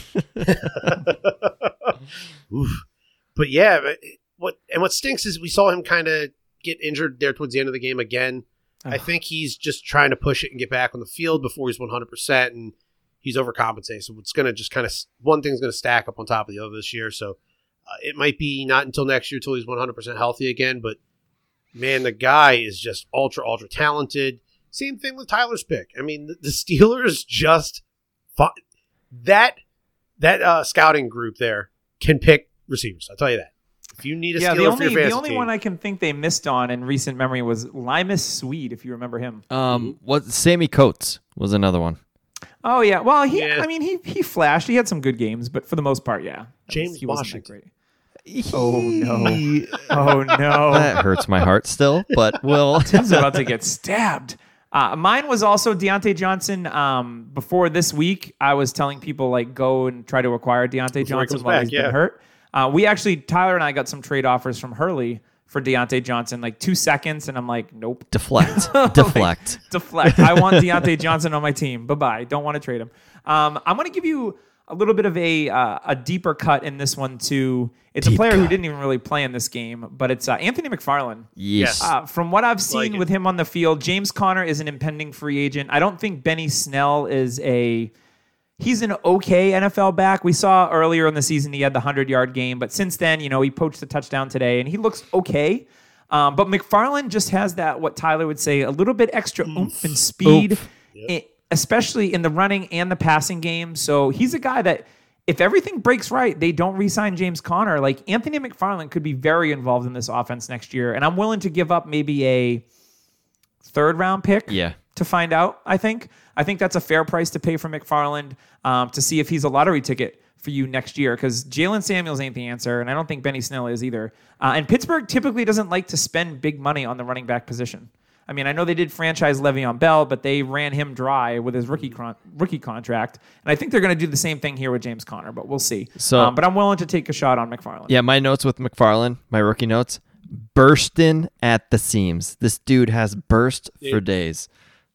mean, Oof. But yeah, but what and what stinks is we saw him kind of get injured there towards the end of the game again. I Ugh. think he's just trying to push it and get back on the field before he's one hundred percent, and he's overcompensating. So it's going to just kind of one thing's going to stack up on top of the other this year. So uh, it might be not until next year until he's one hundred percent healthy again. But man, the guy is just ultra ultra talented. Same thing with Tyler's pick. I mean, the, the Steelers just fought, that that uh, scouting group there can pick receivers. I'll tell you that. If you need a Yeah, Steeler the for only your fantasy the only team, one I can think they missed on in recent memory was Limas Swede, if you remember him. Um, what Sammy Coates was another one. Oh yeah, well he Yeah. I mean he he flashed. He had some good games, but for the most part, yeah. That James he wasn't that Washington. great. Oh no! Oh no! That hurts my heart still, but we'll. Tim's about to get stabbed. Uh, mine was also Deontay Johnson. Um, before this week, I was telling people like go and try to acquire Deontay Before he Johnson comes while back, he's yeah. been hurt. Uh, we actually, Tyler and I got some trade offers from Hurley for Deontay Johnson, like two seconds, and I'm like, nope. Deflect. Deflect. Deflect. I want Deontay Johnson on my team. Bye-bye. Don't want to trade him. Um, I'm going to give you a little bit of a uh, a deeper cut in this one, too. It's Deep a player who cut. didn't even really play in this game, but it's uh, Anthony McFarland. Yes. Uh, from what I've seen Like it. with him on the field, James Conner is an impending free agent. I don't think Benny Snell is a... He's an okay N F L back. We saw earlier in the season he had the hundred-yard game, but since then, you know, he poached a touchdown today, and he looks okay. Um, but McFarland just has that, what Tyler would say, a little bit extra oomph and speed, Oomph. i- especially in the running and the passing game. So he's a guy that, if everything breaks right, they don't re-sign James Conner. Like, Anthony McFarland could be very involved in this offense next year, and I'm willing to give up maybe a third-round pick Yeah. to find out, I think. I think that's a fair price to pay for McFarland um, to see if he's a lottery ticket for you next year, because Jalen Samuels ain't the answer, and I don't think Benny Snell is either. Uh, and Pittsburgh typically doesn't like to spend big money on the running back position. I mean, I know they did franchise Le'Veon Bell, but they ran him dry with his rookie con- rookie contract, and I think they're going to do the same thing here with James Conner, but we'll see. So- um, but I'm willing to take a shot on McFarland. Yeah, my notes with McFarland, my rookie notes, bursting at the seams. This dude has burst for days.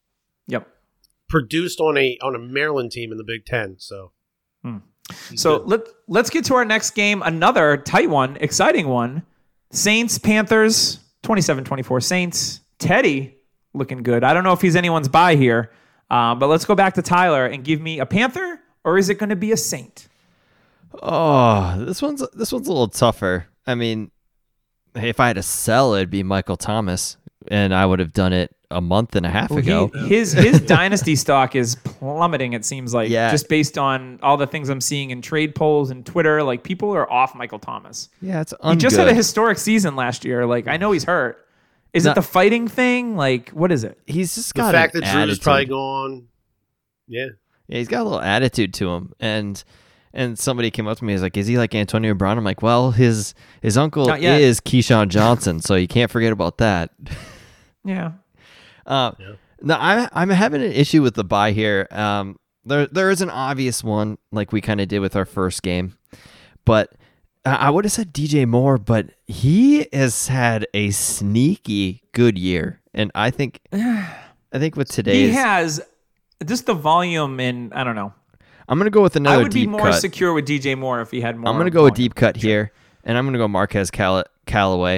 Yep. produced on a on a Maryland team in the Big Ten. So, Hmm. he's So good. let, let's get to our next game. Another tight one, exciting one. Saints, Panthers, twenty-seven twenty-four Saints. Teddy looking good. I don't know if he's anyone's buy here, uh, but let's go back to Tyler and give me a Panther, or is it going to be a Saint? Oh, this one's this one's a little tougher. I mean, if I had to sell, it'd be Michael Thomas, and I would have done it a month and a half Well, ago. he- his his dynasty stock is plummeting, it seems like, Yeah. just based on all the things I'm seeing in trade polls and Twitter. Like, people are off Michael Thomas. yeah, it's He ungood. just had a historic season last year. Like, I know he's hurt. Is No. it the fighting thing? Like, what is it? He's just the got fact an that Drew is attitude. probably gone. Yeah. Yeah, he's got a little attitude to him, and and somebody came up to me, he's like, "Is he like Antonio Brown?" I'm like, "Well, his his uncle Not yet. is Keyshawn Johnson, so you can't forget about that." Yeah. Uh, Yeah. No, I'm I'm having an issue with the buy here. Um, there there is an obvious one, like we kind of did with our first game, but I I would have said D J Moore, but he has had a sneaky good year, and I think I think with He today's, has just the volume, and I don't know. I'm gonna go with another I would be deep more cut. secure with D J Moore if he had more. I'm gonna go a volume. deep cut here, and I'm gonna go Marquez Call- Callaway.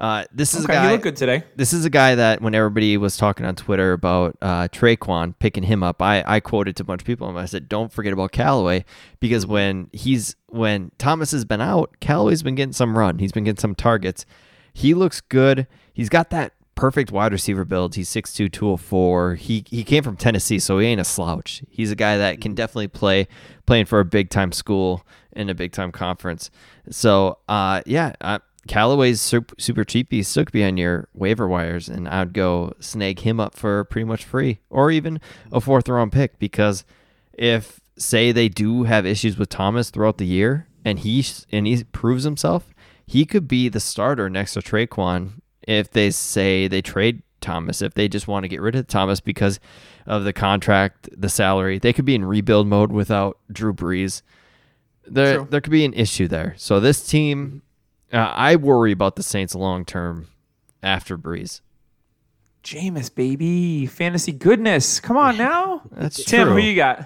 Uh, this is Okay, a guy. he looked good today. This is a guy that when everybody was talking on Twitter about uh, Traquan picking him up, I, I quoted to a bunch of people and I said, "Don't forget about Callaway because when he's when Thomas has been out, Callaway's been getting some run. He's been getting some targets. He looks good. He's got that perfect wide receiver build. He's six two, two oh four. He he came from Tennessee, so he ain't a slouch. He's a guy that can definitely play playing for a big time school in a big time conference. So uh, yeah." I, Callaway's super, super cheap. He still could be on your waiver wires, and I'd go snag him up for pretty much free or even a fourth round pick because if, say, they do have issues with Thomas throughout the year and he, and he proves himself, he could be the starter next to Traquan if they say they trade Thomas, if they just want to get rid of Thomas because of the contract, the salary. They could be in rebuild mode without Drew Brees. There, True. there could be an issue there. So this team... Uh, I worry about the Saints long term after Breeze. Jameis, baby. Fantasy goodness. Come on now. That's Tim, true. who you got? Uh,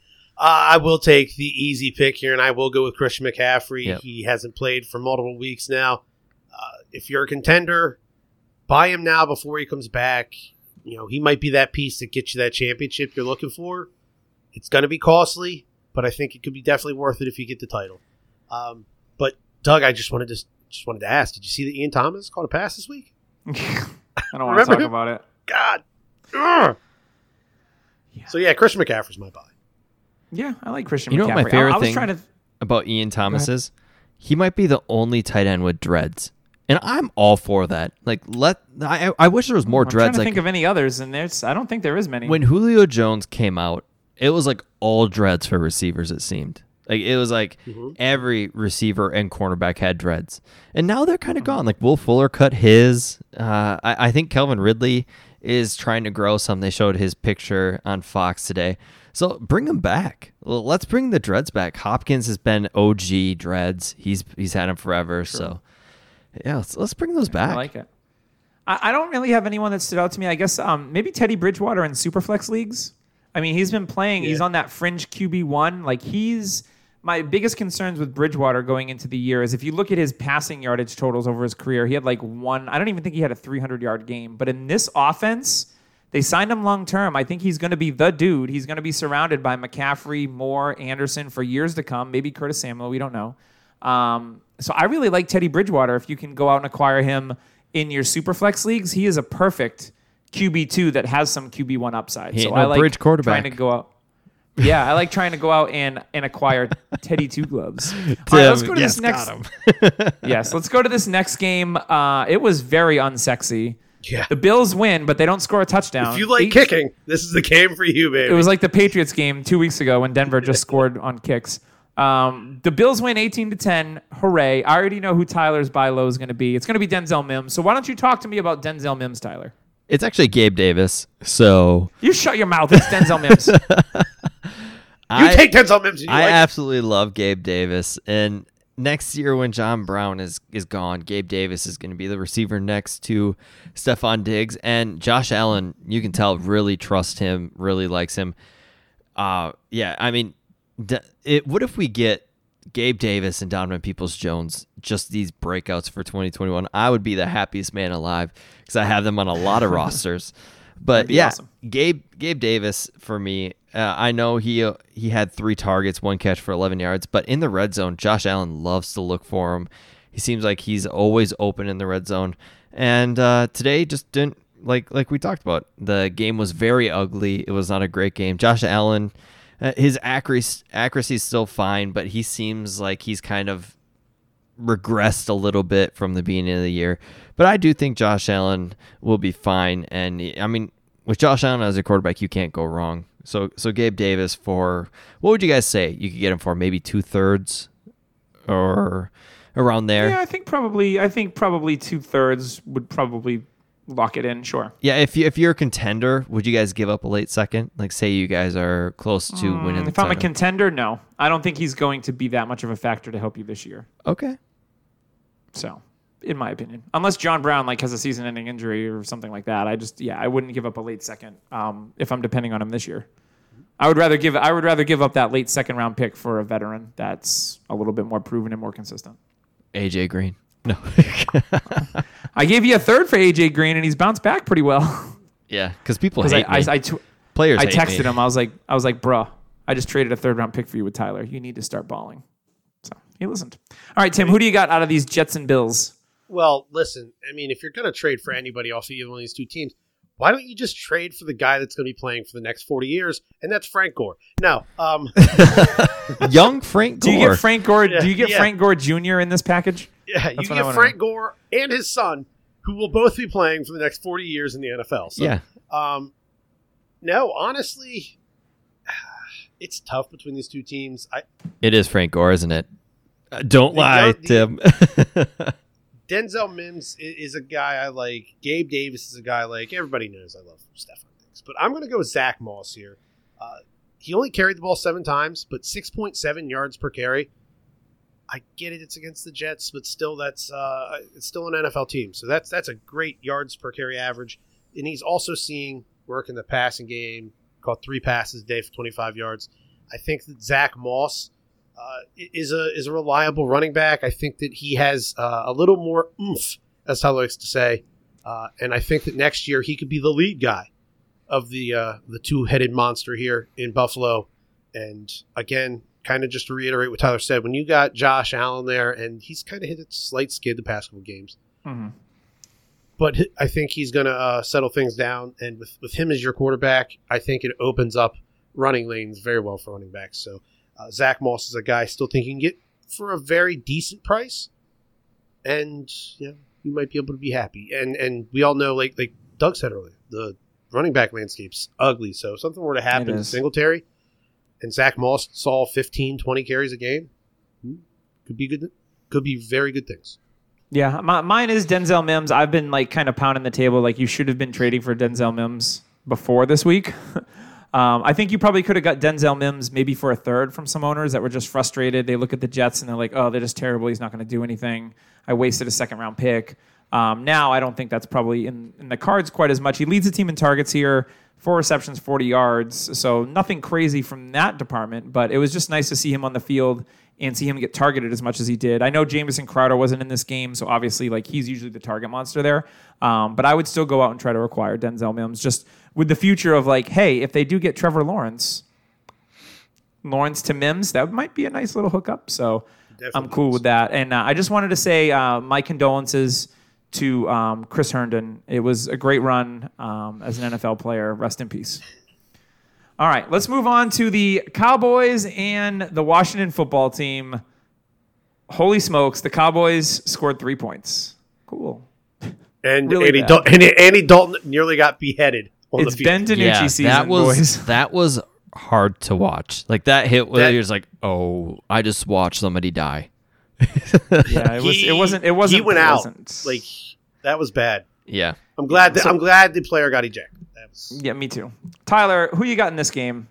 I will take the easy pick here, and I will go with Christian McCaffrey. Yep. He hasn't played for multiple weeks now. Uh, if you're a contender, buy him now before he comes back. You know, he might be that piece that gets you that championship you're looking for. It's going to be costly, but I think it could be definitely worth it if you get the title. Um, but Doug, I just wanted to just wanted to ask: did you see that Ian Thomas caught a pass this week? I don't want to talk him? about it. God. Ugh. Yeah. So yeah, Christian McCaffrey's my buy. Yeah, I like Christian You know McCaffrey. what my favorite I, I was thing trying to. about Ian Thomas is? He might be the only tight end with dreads. And I'm all for that. Like, let I, I wish there was more I'm dreads. trying to like, think of any others, and there's. I don't think there is many. when Julio Jones came out, it was like all dreads for receivers, it seemed. Like it was like Mm-hmm. every receiver and cornerback had dreads, and now they're kind of gone. Like Will Fuller cut his. Uh, I, I think Calvin Ridley is trying to grow some. They showed his picture on Fox today, so bring them back. Well, let's bring the dreads back. Hopkins has been O G dreads. He's he's had them forever. So yeah, let's, let's bring those back. I like it. I, I don't really have anyone that stood out to me. I guess um, maybe Teddy Bridgewater in Superflex leagues. I mean, he's been playing. Yeah. He's on that fringe Q B one. Like he's. My biggest concerns with Bridgewater going into the year is if you look at his passing yardage totals over his career, he had like one. I don't even think he had a three hundred yard game. But in this offense, they signed him long term. I think he's going to be the dude. He's going to be surrounded by McCaffrey, Moore, Anderson for years to come. Maybe Curtis Samuel. We don't know. Um, so I really like Teddy Bridgewater. If you can go out and acquire him in your Superflex leagues, he is a perfect Q B two that has some Q B one upside. He So ain't I no like bridge quarterback. trying to go out. Yeah, I like trying to go out and, and acquire Teddy Two Gloves. All right, let's go to yes, this next. got him. Yes, let's go to this next game. Uh, it was very unsexy. Yeah. The Bills win, but they don't score a touchdown. If you like Eight- kicking, this is the game for you, baby. It was like the Patriots game two weeks ago when Denver just scored on kicks. Um, the Bills win eighteen to ten. Hooray. I already know who Tyler's buy low is going to be. It's going to be Denzel Mims. So why don't you talk to me about Denzel Mims, Tyler? It's actually Gabe Davis. So You shut your mouth. It's Denzel Mims. you I, take Denzel Mims and you I like it. absolutely love Gabe Davis. And next year when John Brown is, is gone, Gabe Davis is going to be the receiver next to Stephon Diggs. And Josh Allen, you can tell, really trusts him, really likes him. Uh, yeah, I mean, d- it, what if we get Gabe Davis and Donovan Peoples-Jones, just these breakouts for twenty twenty-one? I would be the happiest man alive because I have them on a lot of rosters. But be yeah, awesome. Gabe Gabe Davis for me. Uh, I know he uh, he had three targets, one catch for eleven yards, but in the red zone, Josh Allen loves to look for him. He seems like he's always open in the red zone, and uh, today just didn't like like we talked about. The game was very ugly. It was not a great game. Josh Allen, uh, his accuracy accuracy is still fine, but he seems like he's kind of regressed a little bit from the beginning of the year. But I do think Josh Allen will be fine. And I mean, with Josh Allen as a quarterback, you can't go wrong. So so Gabe Davis for, what would you guys say you could get him for? Maybe two thirds or around there? Yeah, I think probably. I think probably two thirds would probably lock it in. Sure. Yeah, if you if you're a contender, would you guys give up a late second? Like, say you guys are close to winning the If I'm a title. contender, no, I don't think he's going to be that much of a factor to help you this year. Okay. So, in my opinion, unless John Brown like has a season-ending injury or something like that, I just yeah, I wouldn't give up a late second um, if I'm depending on him this year. I would rather give I would rather give up that late second round pick for a veteran that's a little bit more proven and more consistent. A J Green. No. I gave you a third for A J Green, and he's bounced back pretty well. Yeah, because people Because hate I, me. I, I, tw- Players I hate texted me. him. I was like, I was like, bruh, I just traded a third round pick for you with Tyler. You need to start balling. So he listened. All right, Tim, who do you got out of these Jets and Bills? Well, listen, I mean, if you're going to trade for anybody off of either one of these two teams, why don't you just trade for the guy that's going to be playing for the next forty years, and that's Frank Gore. No. Um, Young Frank Do Gore. you get Frank Gore? Yeah, do you get yeah. Frank Gore Junior in this package? yeah, you That's what I get wanna Frank Gore and his son, who will both be playing for the next forty years in the N F L. So, Yeah. Um, no, honestly, it's tough between these two teams. I It is Frank Gore, isn't it? Uh, don't The lie, young- the- Tim. Denzel Mims i- is a guy I like. Gabe Davis is a guy I like. Everybody knows I love Stephon Diggs. But I'm going to go with Zach Moss here. Uh, he only carried the ball seven times, but six point seven yards per carry. I get it; it's against the Jets, but still, that's uh, it's still an N F L team. So that's that's a great yards per carry average. And he's also seeing work in the passing game. Caught three passes a day for twenty-five yards. I think that Zach Moss uh, is a is a reliable running back. I think that he has uh, a little more oomph, as Tyler likes to say, uh, and I think that next year he could be the lead guy of the uh, the two headed monster here in Buffalo. And again, kind of just to reiterate what Tyler said, when you got Josh Allen there, and he's kind of hit a slight skid the past couple games. Mm-hmm. But I think he's going to uh, settle things down. And with, with him as your quarterback, I think it opens up running lanes very well for running backs. So uh, Zach Moss is a guy I still think you can get for a very decent price. And you know, you might be able to be happy. And and we all know, like like Doug said earlier, the running back landscape's ugly. So if something were to happen It to is. Singletary and Zach Moss saw fifteen, twenty carries a game, hmm, could be good. Could be very good things. Yeah, my, mine is Denzel Mims. I've been like kind of pounding the table like you should have been trading for Denzel Mims before this week. um, I think you probably could have got Denzel Mims maybe for a third from some owners that were just frustrated. They look at the Jets and they're like, oh, they're just terrible. He's not going to do anything. I wasted a second round pick. Um, now I don't think that's probably in, in the cards quite as much. He leads the team in targets here, four receptions, forty yards. So nothing crazy from that department, but it was just nice to see him on the field and see him get targeted as much as he did. I know Jamison Crowder wasn't in this game, so obviously like he's usually the target monster there. Um, but I would still go out and try to acquire Denzel Mims just with the future of like, hey, if they do get Trevor Lawrence, Lawrence to Mims, that might be a nice little hookup. So Definitely I'm cool with that. And uh, I just wanted to say uh, my condolences to um, Chris Herndon. It was a great run um, as an N F L player. Rest in peace. All right, let's move on to the Cowboys and the Washington football team. Holy smokes, the Cowboys scored three points. Cool. And Really Andy, bad. Dal- and Andy Dalton nearly got beheaded on It's the field. Ben DiNucci yeah, season, that was boys. that was hard to watch. Like that hit where That- you're just like, oh, I just watched somebody die. Yeah, it was. He- It wasn't. It wasn't. He went pleasant. out like that was bad. Yeah. I'm glad. That, So- I'm glad the player got ejected. That was, Yeah, me too. Tyler, who you got in this game?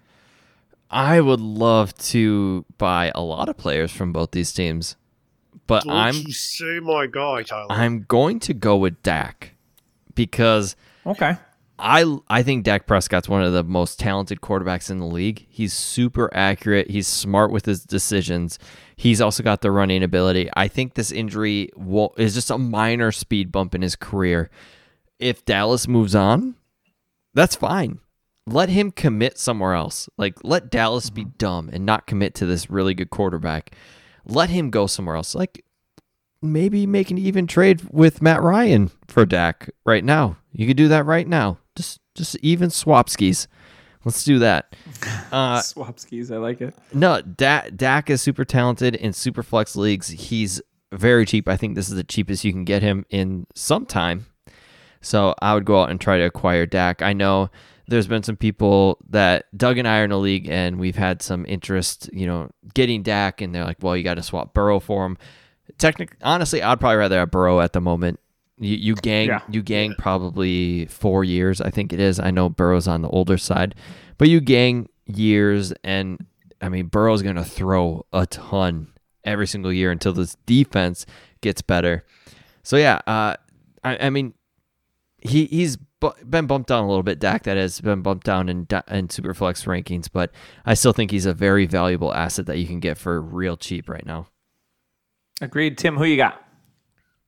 I would love to buy a lot of players from both these teams, but don't I'm you say my guy, Tyler. I'm going to go with Dak because Okay. I I think Dak Prescott's one of the most talented quarterbacks in the league. He's super accurate. He's smart with his decisions. He's also got the running ability. I think this injury will, is just a minor speed bump in his career. If Dallas moves on, that's fine. Let him commit somewhere else. Like, let Dallas be dumb and not commit to this really good quarterback. Let him go somewhere else. Like, maybe make an even trade with Matt Ryan for Dak right now. You could do that right now. Just just even swap skis. Let's do that. Uh, Swap skis. I like it. no, Dak, Dak is super talented in super flex leagues. He's very cheap. I think this is the cheapest you can get him in some time. So I would go out and try to acquire Dak. I know there's been some people that Doug and I are in a league, and we've had some interest, you know, getting Dak, and they're like, well, you got to swap Burrow for him. Technically, honestly, I'd probably rather have Burrow at the moment. You, you gang, Yeah. you gang probably four years, I think it is. I know Burrow's on the older side, but you gang years, and I mean, Burrow's going to throw a ton every single year until this defense gets better. So yeah, uh, I, I mean, he he's bu- been bumped down a little bit. Dak, that has been bumped down in in Superflex rankings, but I still think he's a very valuable asset that you can get for real cheap right now. Agreed. Tim, who you got?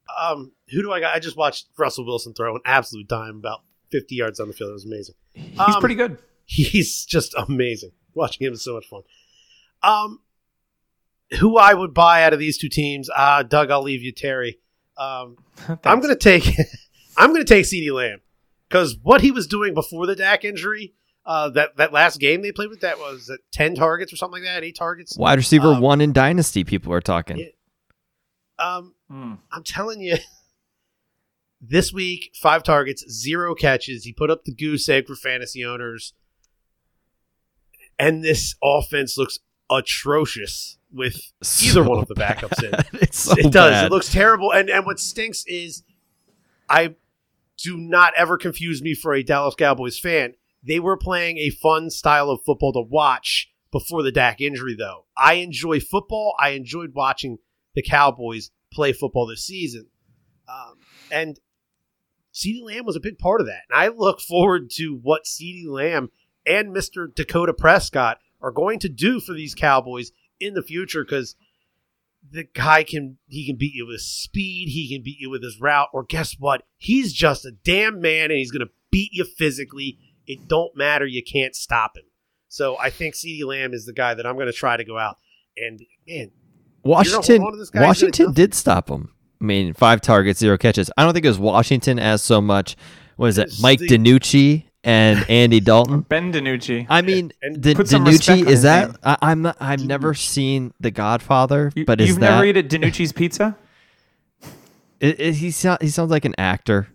Um, who do I got? I just watched Russell Wilson throw an absolute dime about fifty yards on the field. It was amazing. He's Um, pretty good. He's just amazing. Watching him is so much fun. Um, who I would buy out of these two teams? Uh, Doug, I'll leave you, Terry. Um, I'm going to take I'm going to take CeeDee Lamb because what he was doing before the Dak injury, uh, that that last game they played with, that was at ten targets or something like that, eight targets. Wide receiver Um, one in Dynasty, people are talking. Yeah. Um, Mm. I'm telling you, this week five targets, zero catches. He put up the goose egg for fantasy owners, and this offense looks atrocious with either So one of the bad. backups in. It's so it does. bad. It looks terrible. And and what stinks is I do not ever confuse me for a Dallas Cowboys fan. They were playing a fun style of football to watch before the Dak injury, though. I enjoy football. I enjoyed watching the Cowboys play football this season. Um, and CeeDee Lamb was a big part of that. And I look forward to what CeeDee Lamb and Mister Dakota Prescott are going to do for these Cowboys in the future, because the guy can he can beat you with speed, he can beat you with his route, or guess what? He's just a damn man, and he's going to beat you physically. It don't matter. You can't stop him. So I think CeeDee Lamb is the guy that I'm going to try to go out. And, man, Washington hold on to this guy, he's Washington gonna- did stop him. I mean, five targets, zero catches. I don't think it was Washington as so much. What is it? It's Mike the- DiNucci and Andy Dalton. Ben DiNucci. I mean, And the, put some respect DiNucci on is his that? name. I, I'm not. I've never seen The Godfather, You, but is you've that? never eaten DiNucci's pizza? It, it, he sounds. He sounds like an actor.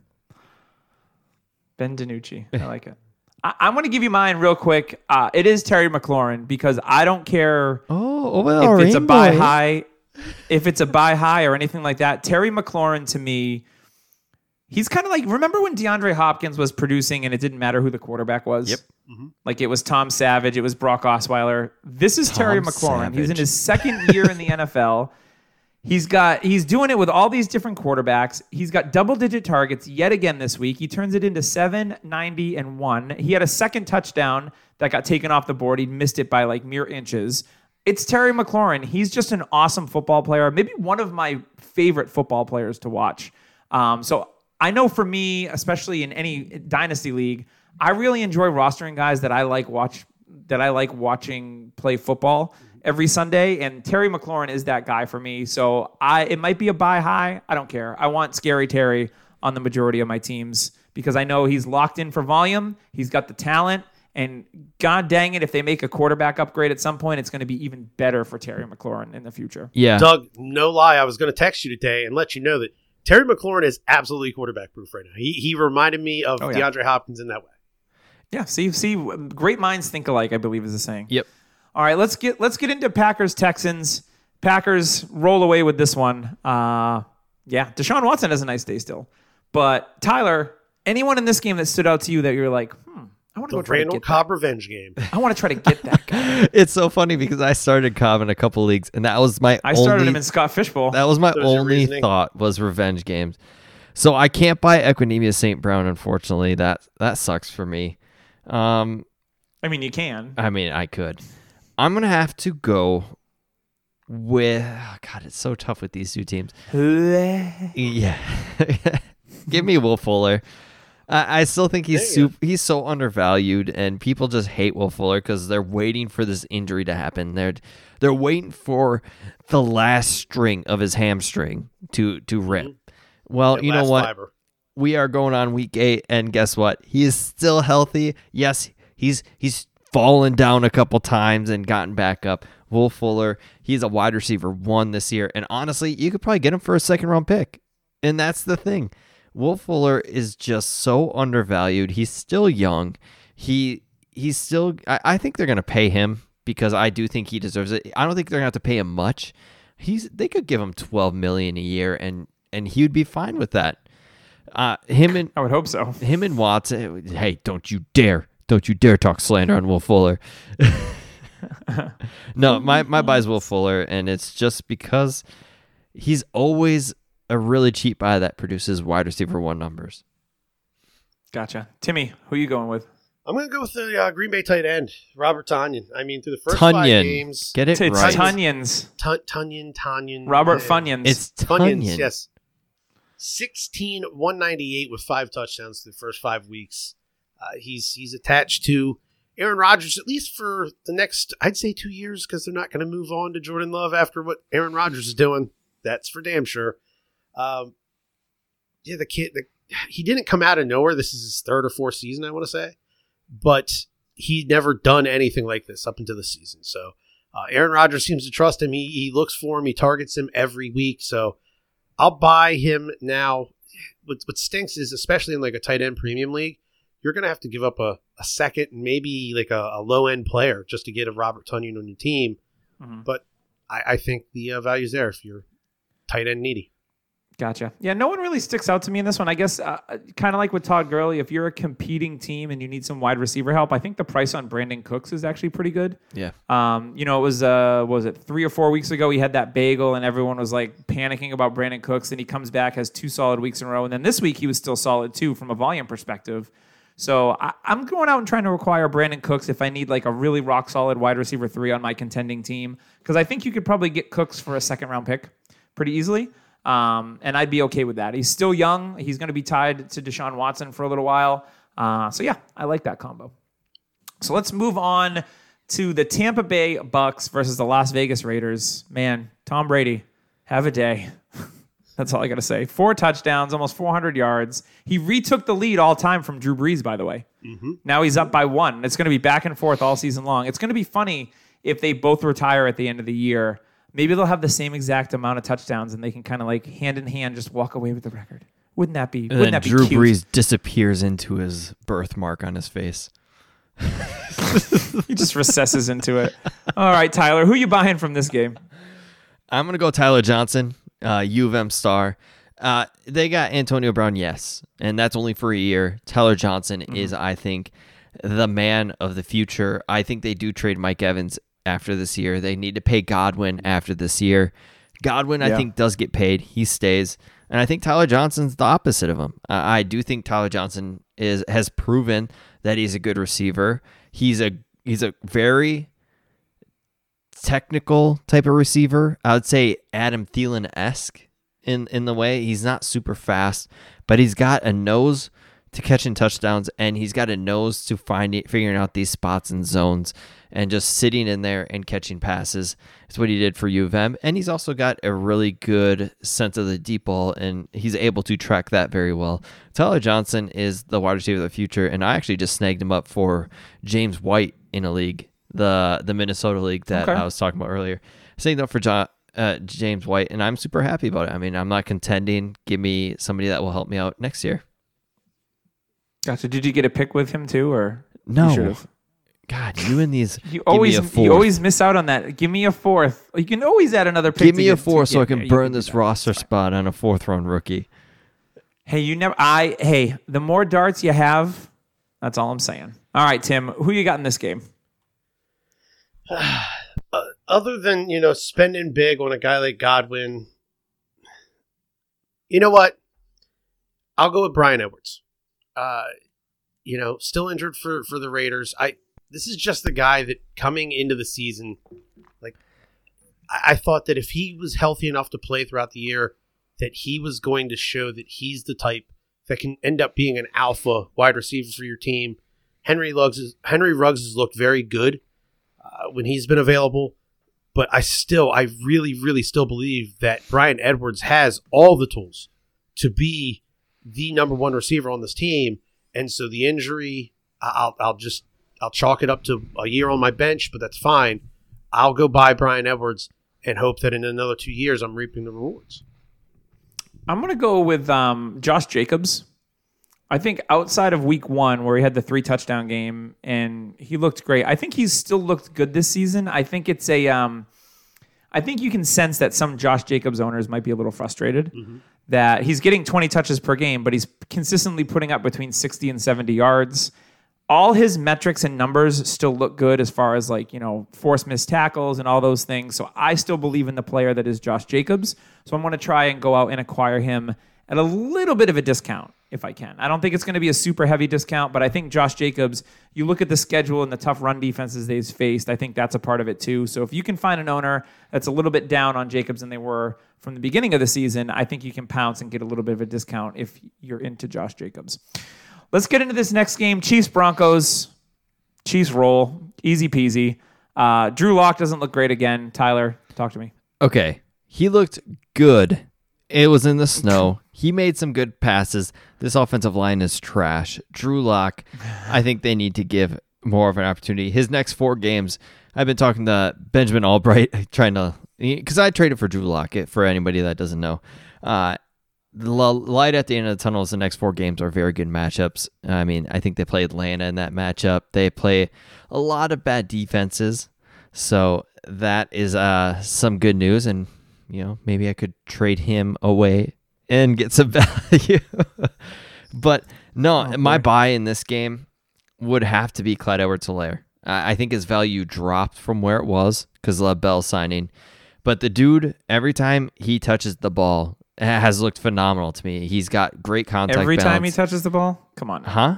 Ben DiNucci. I like it. I, I'm going to give you mine real quick. Uh, it is Terry McLaurin, because I don't care Oh, well, if it's a Rainbow. buy high, if it's a buy high or anything like that. Terry McLaurin, to me, he's kind of like, remember when DeAndre Hopkins was producing and it didn't matter who the quarterback was? Yep. Like it was Tom Savage, it was Brock Osweiler. This is Terry Tom McLaurin. He's in Savage. his second year in the N F L. He's got he's doing it with all these different quarterbacks. He's got double digit targets yet again this week. He turns it into seven, ninety, and one. He had a second touchdown that got taken off the board. He missed it by like mere inches. It's Terry McLaurin. He's just an awesome football player. Maybe one of my favorite football players to watch. Um, so I know for me, especially in any dynasty league, I really enjoy rostering guys that I like watch that I like watching play football every Sunday, and Terry McLaurin is that guy for me. So I it might be a buy high. I don't care. I want Scary Terry on the majority of my teams because I know he's locked in for volume. He's got the talent, and god dang it, if they make a quarterback upgrade at some point, it's going to be even better for Terry McLaurin in the future. Yeah. Doug, no lie, I was going to text you today and let you know that Terry McLaurin is absolutely quarterback proof right now. He he reminded me of Oh, yeah. DeAndre Hopkins in that way. Yeah, see, see, great minds think alike, I believe is the saying. Yep. All right, let's get let's get into Packers Texans. Packers roll away with this one. Uh, yeah, Deshaun Watson has a nice day still, but Tyler, anyone in this game that stood out to you that you're like, hmm, I want to The go try to Randall get Cobb revenge game. that. I want to try to get that guy. It's so funny because I started Cobb in a couple leagues, and that was my I started only, him in Scott Fishbowl. That was my There's your only reasoning. thought was revenge games. So I can't buy Equinemius Saint Brown, unfortunately. That that sucks for me. Um, I mean, you can. I mean, I could. I'm gonna have to go with. Oh God, it's so tough with these two teams. Yeah, give me Will Fuller. I, I still think he's There you super, he's so undervalued, and people just hate Will Fuller because they're waiting for this injury to happen. They're they're waiting for the last string of his hamstring to to rip. Well, That you know last what? fiber. We are going on week eight, and guess what? He is still healthy. Yes, he's he's fallen down a couple times and gotten back up. Will Fuller, he's a wide receiver one this year, and honestly, you could probably get him for a second round pick. And that's the thing. Will Fuller is just so undervalued. He's still young. He he's still. I, I think they're going to pay him because I do think he deserves it. I don't think they're going to have to pay him much. He's they could give him twelve million dollars a year, and and he would be fine with that. Uh, him and I would hope so. him and Watson. Hey, don't you dare! Don't you dare talk slander on Will Fuller. No, my my buy is Will Fuller, and it's just because he's always a really cheap buy that produces wide receiver one numbers. Gotcha. Timmy, who are you going with? I'm going to go with the uh, Green Bay tight end, Robert Tonyan. I mean, through the first five Tunyon, games, get it It's right. Tunyons. Tun- Tunyon, Tunyon, Robert uh, Funyuns. It's Funyuns, Tunyon. yes. sixteen, one ninety-eight with five touchdowns through the first five weeks. Uh, he's he's attached to Aaron Rodgers, at least for the next, I'd say two years, because they're not going to move on to Jordan Love after what Aaron Rodgers is doing. That's for damn sure. Um, yeah, the kid, the, he didn't come out of nowhere. This is his third or fourth season, I want to say. But he'd never done anything like this up until the season. So uh, Aaron Rodgers seems to trust him. He, he looks for him. He targets him every week. So I'll buy him now. What, what stinks is, especially in like a tight end premium league, you're going to have to give up a, a second, maybe like a, a low-end player just to get a Robert Tonyan on your team. Mm-hmm. But I, I think the uh, value's there if you're tight end needy. Gotcha. Yeah, no one really sticks out to me in this one. I guess uh, kind of like with Todd Gurley, if you're a competing team and you need some wide receiver help, I think the price on Brandon Cooks is actually pretty good. Yeah. Um, you know, it was, uh, what was it, three or four weeks ago, he had that bagel and everyone was like panicking about Brandon Cooks, and he comes back, has two solid weeks in a row. And then this week he was still solid too from a volume perspective. So I, I'm going out and trying to acquire Brandon Cooks if I need like a really rock solid wide receiver three on my contending team, because I think you could probably get Cooks for a second round pick pretty easily. Um, and I'd be okay with that. He's still young. He's going to be tied to Deshaun Watson for a little while. Uh, so yeah, I like that combo. So let's move on to the Tampa Bay Bucks versus the Las Vegas Raiders. Man, Tom Brady, have a day. That's all I got to say. Four touchdowns, almost four hundred yards. He retook the lead all time from Drew Brees, by the way. Mm-hmm. Now he's up by one. It's going to be back and forth all season long. It's going to be funny if they both retire at the end of the year. Maybe they'll have the same exact amount of touchdowns, and they can kind of like hand in hand just walk away with the record. Wouldn't that be? And wouldn't then that be Drew cute? Brees disappears into his birthmark on his face. He just recesses into it. All right, Tyler, who you buying from this game? I'm gonna go Tyler Johnson, uh, U of M star. Uh, they got Antonio Brown, yes, and that's only for a year. Tyler Johnson mm-hmm. is, I think, the man of the future. I think they do trade Mike Evans after this year. They need to pay Godwin after this year. Godwin, yeah. I think, does get paid. He stays. And I think Tyler Johnson's the opposite of him. Uh, I do think Tyler Johnson is has proven that he's a good receiver. He's a he's a very technical type of receiver. I would say Adam Thielen-esque in, in the way. He's not super fast, but he's got a nose to catching touchdowns, and he's got a nose to finding figuring out these spots and zones and just sitting in there and catching passes. It's what he did for U of M. And he's also got a really good sense of the deep ball, and he's able to track that very well. Tyler Johnson is the wide receiver of the future, and I actually just snagged him up for James White in a league, the the Minnesota league that okay. I was talking about earlier. Snagged up for John, uh, James White, and I'm super happy about it. I mean, I'm not contending. Give me somebody that will help me out next year. Gotcha. Did you get a pick with him too, or no? God, you and these. You always you always miss out on that. Give me a fourth. You can always add another pick. Give me a fourth to, so yeah, I can yeah, burn can this roster spot on a fourth round rookie. Hey, you never. I hey, the more darts you have, that's all I'm saying. All right, Tim, who you got in this game? Uh, other than you know spending big on a guy like Godwin, you know what? I'll go with Bryan Edwards. Uh, you know, still injured for, for the Raiders. I this is just the guy that coming into the season, like I, I thought that if he was healthy enough to play throughout the year, that he was going to show that he's the type that can end up being an alpha wide receiver for your team. Henry Ruggs is, Henry Ruggs has looked very good uh, when he's been available, but I still, I really, really still believe that Bryan Edwards has all the tools to be the number one receiver on this team. And so the injury, I'll I'll just I'll chalk it up to a year on my bench, but that's fine. I'll go buy Bryan Edwards and hope that in another two years I'm reaping the rewards. I'm going to go with um, Josh Jacobs. I think outside of week one where he had the three touchdown game and he looked great, I think he's still looked good this season. I think it's a, um, I think you can sense that some Josh Jacobs owners might be a little frustrated. Mm-hmm. That he's getting twenty touches per game, but he's consistently putting up between sixty and seventy yards. All his metrics and numbers still look good as far as like, you know, forced missed tackles and all those things. So I still believe in the player that is Josh Jacobs. So I'm going to try and go out and acquire him at a little bit of a discount. if I can. I don't think it's going to be a super heavy discount, but I think Josh Jacobs, you look at the schedule and the tough run defenses they've faced, I think that's a part of it too. So if you can find an owner that's a little bit down on Jacobs than they were from the beginning of the season, I think you can pounce and get a little bit of a discount if you're into Josh Jacobs. Let's get into this next game. Chiefs Broncos. Chiefs roll. Easy peasy. Uh, Drew Lock doesn't look great again. Tyler, talk to me. Okay. He looked good. It was in the snow. He made some good passes. This offensive line is trash. Drew Lock, I think they need to give more of an opportunity. His next four games, I've been talking to Benjamin Albright, trying to, because I traded for Drew Lock, for anybody that doesn't know. Uh, the light at the end of the tunnel is the next four games are very good matchups. I mean, I think they play Atlanta in that matchup. They play a lot of bad defenses. So that is uh, some good news. And, you know, maybe I could trade him away and get some value. But no, oh, my buy in this game would have to be Clyde Edwards-Helaire. I think his value dropped from where it was because of Bell signing. But the dude, every time he touches the ball, has looked phenomenal to me. He's got great contact Every balance. time he touches the ball? Come on. Huh?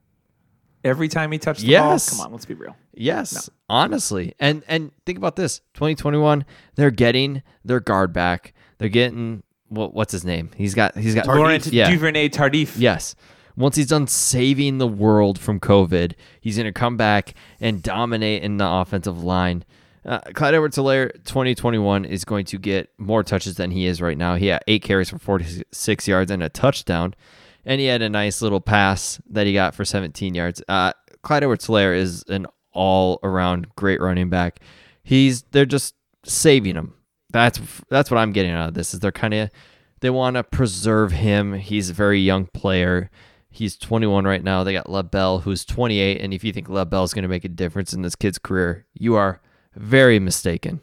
Every time he touches the yes. ball? Come on, let's be real. Yes, no. honestly. And and think about this. twenty twenty-one, they're getting their guard back. They're getting what what's his name? He's got he's got Laurent yeah. Duvernay-Tardif. Yes. Once he's done saving the world from COVID, he's going to come back and dominate in the offensive line. Uh, Clyde Edwards-Helaire, twenty twenty-one, is going to get more touches than he is right now. He had eight carries for forty-six yards and a touchdown, and he had a nice little pass that he got for seventeen yards. Uh, Clyde Edwards-Helaire is an all-around great running back. He's they're just saving him. That's that's what I'm getting out of this. Is they're kind of they want to preserve him. He's a very young player. He's twenty-one right now. They got LaBelle, who's twenty-eight, and if you think LaBelle is going to make a difference in this kid's career, you are very mistaken.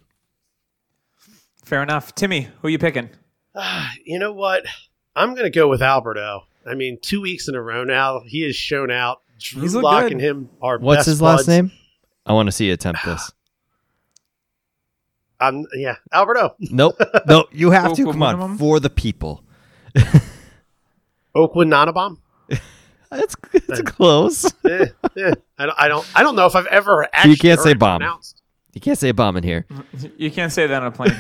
Fair enough. Timmy, who are you picking? Uh, you know what? I'm going to go with Alberto. I mean, two weeks in a row now, he has shown out. Drew Lock and him are What's best his buds. last name? I want to see you attempt this. Um, yeah, Alberto. Nope. No, you have to. Oakwood Come on, minimum? for the people. Oakwood Nanabom. It's it's close. eh, eh. I don't. I don't. I don't know if I've ever actually. You can't heard say it bomb. pronounced. You can't say bomb in here. You can't say that on a plane.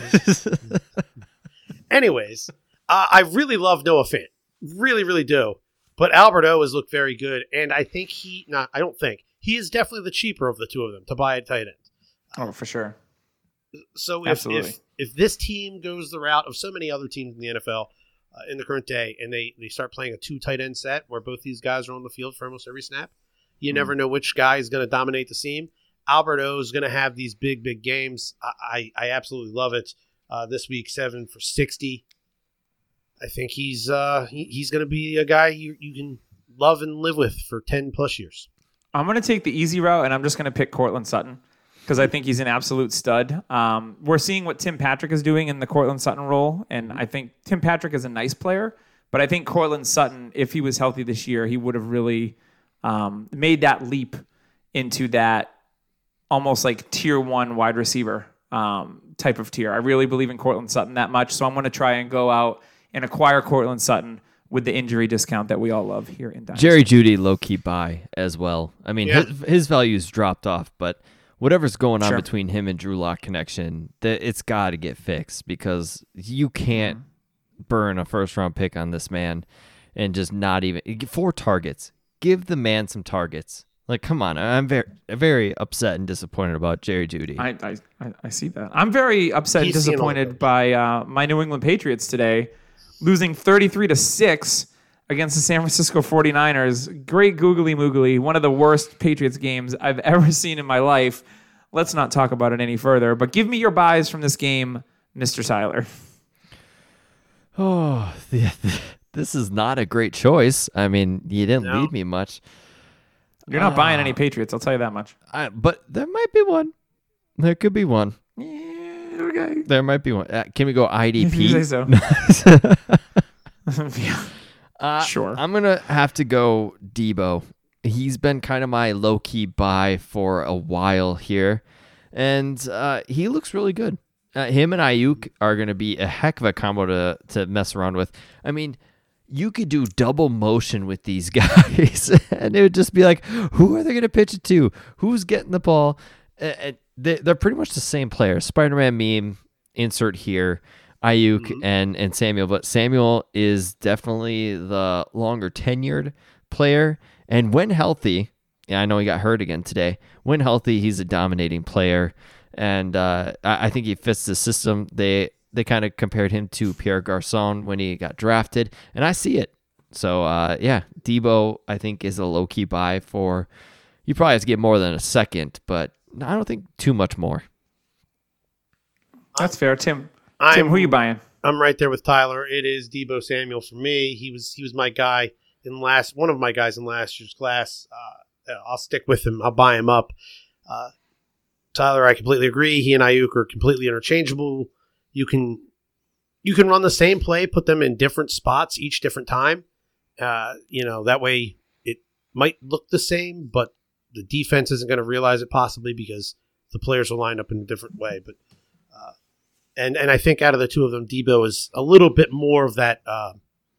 Anyways, uh, I really love Noah Fant. Really, really do. But Alberto has looked very good, and I think he. Not. I don't think he is definitely the cheaper of the two of them to buy a tight end. Oh, for sure. So if Absolutely. if, if this team goes the route of so many other teams in the N F L uh, in the current day, and they, they start playing a two tight end set where both these guys are on the field for almost every snap, you mm. never know which guy is going to dominate the seam. Alberto is going to have these big, big games. I, I, I absolutely love it. Uh, this week, seven for sixty. I think he's uh, he, he's going to be a guy you, you can love and live with for ten plus years. I'm going to take the easy route, and I'm just going to pick Cortland Sutton because I think he's an absolute stud. Um, we're seeing what Tim Patrick is doing in the Cortland Sutton role, and I think Tim Patrick is a nice player, but I think Cortland Sutton, if he was healthy this year, he would have really um, made that leap into that almost like tier one wide receiver um, type of tier. I really believe in Cortland Sutton that much, so I'm going to try and go out and acquire Cortland Sutton with the injury discount that we all love here in Dynasty. Jerry Jeudy low-key buy as well. I mean, Yeah. his, his value's dropped off, but whatever's going on Sure. between him and Drew Lock connection, that it's got to get fixed because you can't burn a first-round pick on this man and just not even four targets. Give the man some targets. Like, come on. I'm very, very upset and disappointed about Jerry Jeudy. I, I, I- I see that. I'm very upset He's and seen all disappointed those. by uh, my New England Patriots today, losing thirty-three to six against the San Francisco forty-niners. Great googly moogly, one of the worst Patriots games I've ever seen in my life. Let's not talk about it any further, but give me your buys from this game, Mister Tyler. Oh, this is not a great choice. I mean, you didn't No. lead me much. You're not buying Ah. any Patriots, I'll tell you that much. I, but there might be one. There could be one. Yeah, okay. There might be one. Uh, can we go I D If P? you say so. Yeah. Uh, Sure. I'm going to have to go Debo. He's been kind of my low-key buy for a while here, and uh, he looks really good. Uh, him and Ayuk are going to be a heck of a combo to, to mess around with. I mean, you could do double motion with these guys, and it would just be like, who are they going to pitch it to? Who's getting the ball? And they're pretty much the same players. Spider-Man meme, insert here, Ayuk mm-hmm. and, and Samuel. But Samuel is definitely the longer tenured player. And when healthy, yeah, I know he got hurt again today. When healthy, he's a dominating player. And uh, I, I think he fits the system. They they kind of compared him to Pierre Garçon when he got drafted. And I see it. So, uh, yeah, Debo, I think, is a low-key buy for... You probably have to get more than a second, but I don't think too much more. That's fair. Tim, I'm, Tim, who are you buying? I'm right there with Tyler. It is Debo Samuel for me. He was he was my guy in last one of my guys in last year's class. Uh, I'll stick with him. I'll buy him up. Uh, Tyler, I completely agree. He and Ayuk are completely interchangeable. You can you can run the same play, put them in different spots each different time. Uh, you know, that way it might look the same, but the defense isn't going to realize it possibly because the players will line up in a different way. But uh, and and I think out of the two of them, Debo is a little bit more of that uh,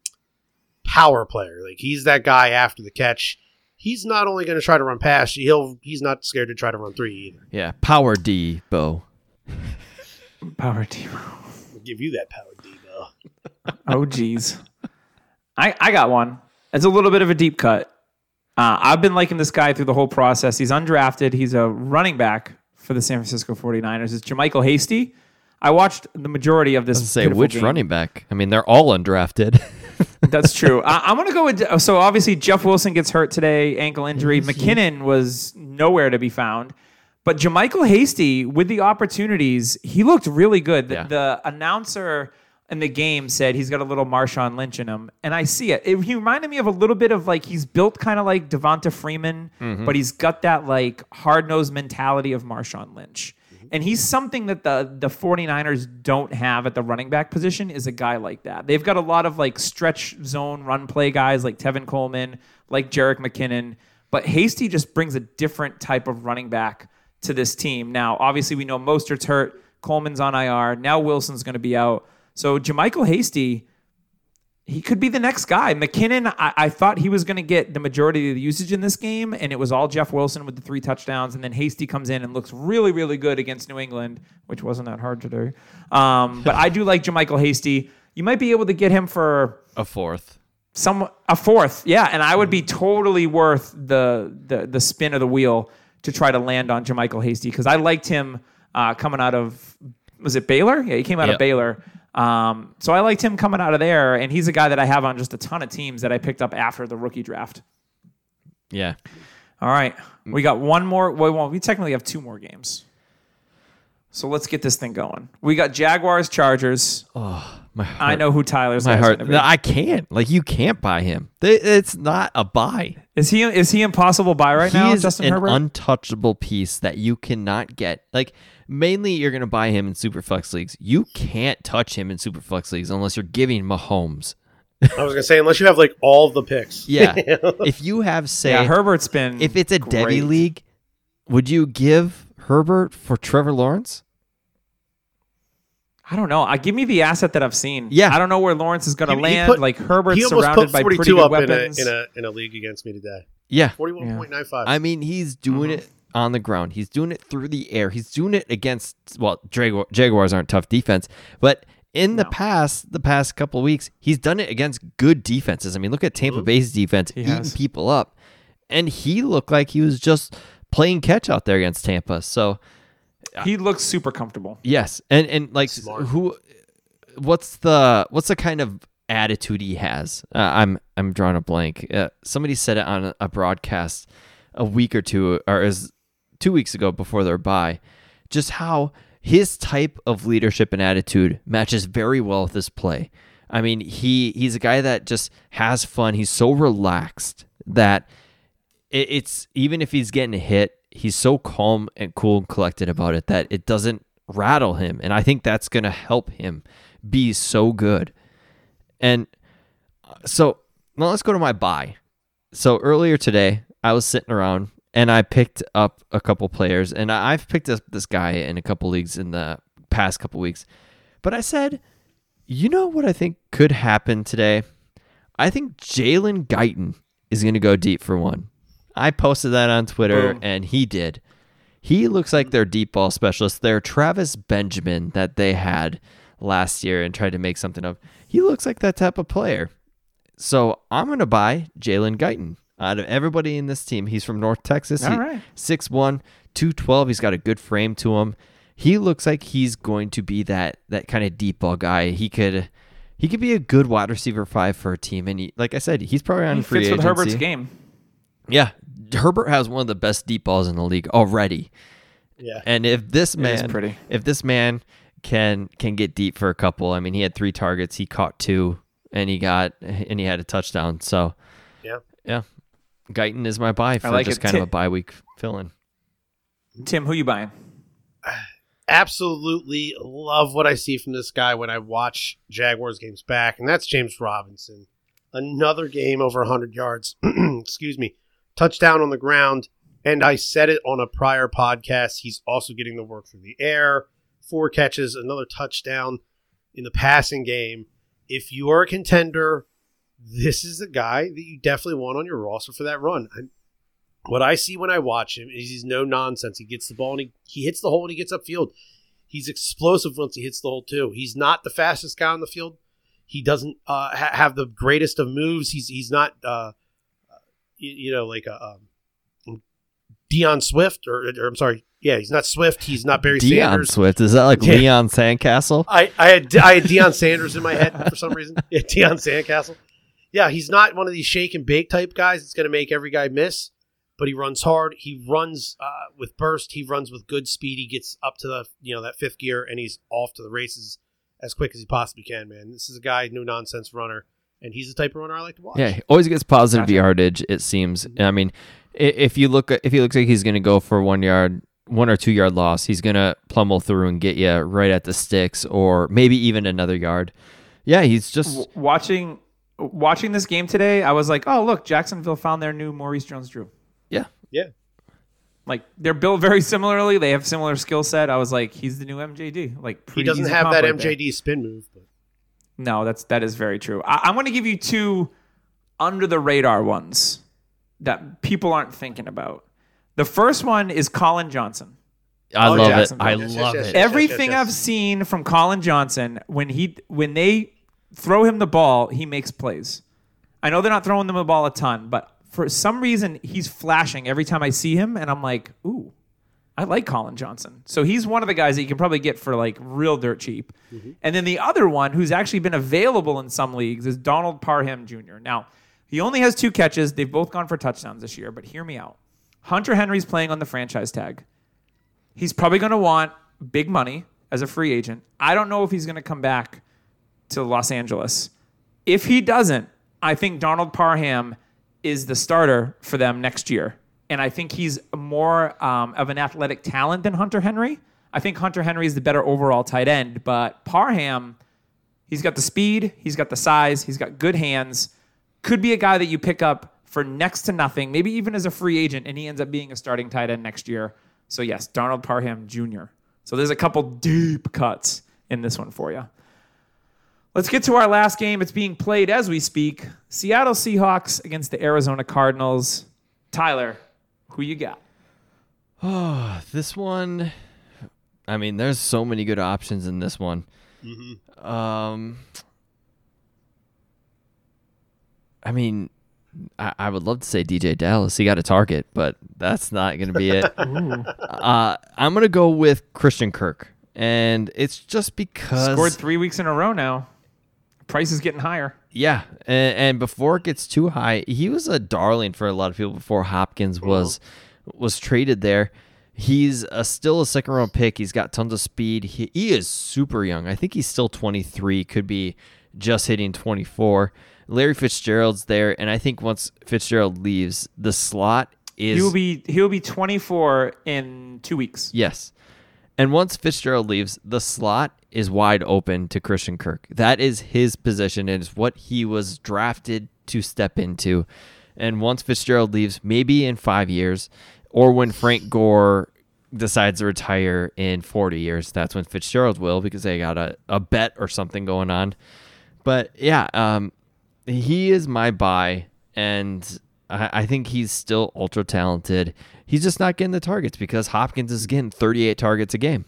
power player. Like he's that guy after the catch. He's not only going to try to run past you, he'll he's not scared to try to run three either. Yeah, power Debo. Power Debo. I'll give you that power Debo. Oh geez, I I got one. It's a little bit of a deep cut. Uh, I've been liking this guy through the whole process. He's undrafted. He's a running back for the San Francisco forty-niners. It's JaMycal Hasty. I watched the majority of this. I was gonna say, which game. running back? I mean, they're all undrafted. That's true. I, I'm going to go with... So, obviously, Jeff Wilson gets hurt today, ankle injury. McKinnon was nowhere to be found. But JaMycal Hasty, with the opportunities, he looked really good. The, Yeah. the announcer in the game said he's got a little Marshawn Lynch in him. And I see it. it he reminded me of a little bit of, like, he's built kind of like Devonta Freeman, Mm-hmm. but he's got that, like, hard-nosed mentality of Marshawn Lynch. And he's something that the the forty-niners don't have at the running back position is a guy like that. They've got a lot of like stretch zone run play guys like Tevin Coleman, like Jerick McKinnon. But Hasty just brings a different type of running back to this team. Now, obviously, we know Mostert's hurt. Coleman's on I R. Now Wilson's going to be out. So JaMycal Hasty, he could be the next guy. McKinnon, I, I thought he was going to get the majority of the usage in this game, and it was all Jeff Wilson with the three touchdowns, and then Hasty comes in and looks really, really good against New England, which wasn't that hard to do. Um, but I do like JaMycal Hasty. You might be able to get him for A fourth. some a fourth, yeah, and I would be totally worth the the, the spin of the wheel to try to land on JaMycal Hasty because I liked him uh, coming out of, was it Baylor? Yeah, he came out Yep. of Baylor. Um, so I liked him coming out of there, and he's a guy that I have on just a ton of teams that I picked up after the rookie draft. Yeah. All right, we got one more. Well, we technically have two more games. So let's get this thing going. We got Jaguars, Chargers. Oh, my heart. I know who Tyler's My guy's heart. gonna be. No, I can't. Like, you can't buy him. They- It's not a buy. Is he is he impossible buy right he now, is Justin an Herbert? untouchable piece that you cannot get. Like, mainly you're going to buy him in Superflex leagues. You can't touch him in Superflex leagues unless you're giving Mahomes. I was going to say, unless you have like all of the picks. Yeah. If you have, say, yeah, Herbert's been. if it's a great. Debbie league, would you give Herbert for Trevor Lawrence? I don't know. I give me the asset that I've seen. Yeah. I don't know where Lawrence is going to He- he land. put- like Herbert's He almost surrounded put by pretty forty-two good up in a, weapons. in a in a league against me today. Yeah. forty-one point nine five. I mean, he's doing Mm-hmm. it on the ground. He's doing it through the air. He's doing it against, well, Jaguar, Jaguars aren't tough defense, but in the No. past, the past couple of weeks, he's done it against good defenses. I mean, look at Tampa Bay's defense He eating has. people up, and he looked like he was just playing catch out there against Tampa. So, He looks super comfortable. yes, and and like Smart. who, what's the what's the kind of attitude he has? Uh, I'm I'm drawing a blank. Uh, somebody said it on a, a broadcast a week or two, or is two weeks ago before their bye, just how his type of leadership and attitude matches very well with his play. I mean, he he's a guy that just has fun. He's so relaxed that it, it's even if he's getting hit, he's so calm and cool and collected about it that it doesn't rattle him. And I think that's going to help him be so good. And so now let's go to my buy. So earlier today, I was sitting around and I picked up a couple players, and I- I've picked up this guy in a couple leagues in the past couple weeks. But I said, you know what I think could happen today? I think Jalen Guyton is going to go deep for one. I posted that on Twitter, Boom. and he did. He looks like their deep ball specialist. Their Travis Benjamin that they had last year and tried to make something of. He looks like that type of player. So I'm going to buy Jalen Guyton. Out of everybody in this team, he's from North Texas. All He, right. six one, two twelve. He's got a good frame to him. He looks like he's going to be that that kind of deep ball guy. He could he could be a good wide receiver five for a team. And he, like I said, he's probably on He free fits with agency. Herbert's game. Yeah, Herbert has one of the best deep balls in the league already. Yeah. And if this is man, pretty. if this man can can get deep for a couple, I mean, he had three targets, he caught two, and he got and he had a touchdown. So Yeah. yeah, Guyton is my buy for like just it. kind Tim- of a bye week fill-in. Tim, who you buying? Absolutely love what I see from this guy when I watch Jaguars games back, and that's James Robinson. Another game over one hundred yards. Excuse me. Touchdown on the ground. And I said it on a prior podcast. He's also getting the work through the air. Four catches, another touchdown in the passing game. If you are a contender, this is a guy that you definitely want on your roster for that run. And what I see when I watch him is he's no nonsense. He gets the ball and he, he hits the hole and he gets upfield. He's explosive once he hits the hole too. He's not the fastest guy on the field. He doesn't uh, ha- have the greatest of moves. He's he's not uh, you, you know like a um, Deion Swift or, or I'm sorry, yeah, he's not Swift. He's not Barry Deion Sanders. Swift, is that like Yeah. Leon Sandcastle? I, I had I had Deion Sanders in my head for some reason. Yeah, Deion Sandcastle. Yeah, he's not one of these shake and bake type guys that's going to make every guy miss. But he runs hard. He runs uh, with burst. He runs with good speed. He gets up to the you know that fifth gear, and he's off to the races as quick as he possibly can. Man, this is a guy, no nonsense runner, and he's the type of runner I like to watch. Yeah, he always gets positive Gotcha. yardage. It seems. I mean, i- if you look, at, if he looks like he's going to go for one yard, one or two yard loss, he's going to pummel through and get you right at the sticks, or maybe even another yard. Yeah, he's just. W- watching watching this game today, I was like, oh look, Jacksonville found their new Maurice Jones-Drew. Yeah, Yeah. Like they're built very similarly. They have similar skill set. I was like, he's the new M J D. Like He pretty doesn't easy have comp that right M J D there. spin move. But No, that's that is very true. I, I'm going to give you two under the radar ones that people aren't thinking about. The first one is Colin Johnson. I Oh, love it. Jacksonville. I Yes, yes, love yes, it. yes. Everything yes. I've seen from Colin Johnson, when he when they throw him the ball, he makes plays. I know they're not throwing them the ball a ton, but for some reason he's flashing every time I see him, and I'm like, ooh, I like Colin Johnson. So he's one of the guys that you can probably get for like real dirt cheap. Mm-hmm. And then the other one who's actually been available in some leagues is Donald Parham Junior Now, he only has two catches. They've both gone for touchdowns this year, but hear me out. Hunter Henry's playing on the franchise tag. He's probably going to want big money as a free agent. I don't know if he's going to come back to Los Angeles. If he doesn't, I think Donald Parham is the starter for them next year. And I think he's more um, of an athletic talent than Hunter Henry. I think Hunter Henry is the better overall tight end, but Parham, he's got the speed, he's got the size, he's got good hands. Could be a guy that you pick up for next to nothing, maybe even as a free agent, and he ends up being a starting tight end next year. So yes, Donald Parham Junior So there's a couple deep cuts in this one for you. Let's get to our last game. It's being played as we speak. Seattle Seahawks against the Arizona Cardinals. Tyler, who you got? Oh, this one. I mean, there's so many good options in this one. Mm-hmm. Um, I mean, I, I would love to say D J Dallas. He got a target, but that's not going to be it. uh, I'm going to go with Christian Kirk. And it's just because... Scored three weeks in a row now. Price is getting higher. Yeah, and, and before it gets too high, he was a darling for a lot of people before Hopkins was was traded there. He's a, still a second round pick. He's got tons of speed. He, he is super young. I think he's still twenty-three, could be just hitting twenty-four. Larry Fitzgerald's there, and I think once Fitzgerald leaves, the slot is... He'll be he'll be twenty-four in two weeks. Yes. And once Fitzgerald leaves, the slot is wide open to Christian Kirk. That is his position. It is what he was drafted to step into. And once Fitzgerald leaves, maybe in five years, or when Frank Gore decides to retire in forty years, that's when Fitzgerald will, because they got a, a bet or something going on. But yeah, um, he is my buy, and I, I think he's still ultra talented. He's just not getting the targets because Hopkins is getting thirty-eight targets a game.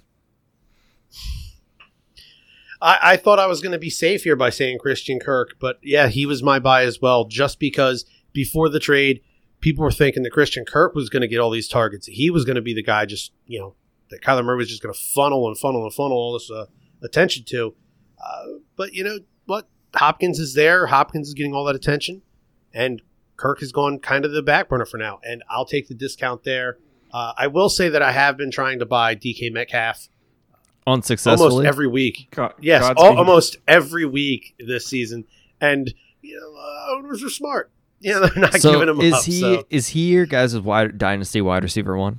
I, I thought I was going to be safe here by saying Christian Kirk, but yeah, he was my buy as well, just because before the trade, people were thinking that Christian Kirk was going to get all these targets. He was going to be the guy just, you know, that Kyler Murray was just going to funnel and funnel and funnel all this uh, attention to. Uh, but you know what? Hopkins is there. Hopkins is getting all that attention, and Kirk has gone kind of the back burner for now, and I'll take the discount there. Uh, I will say that I have been trying to buy D K Metcalf unsuccessfully almost every week. God, yes, Godspeed. all, almost every week this season, and you know, uh, owners are smart. Yeah, they're not so giving him is up. he so. is he your guys' wide dynasty wide receiver one?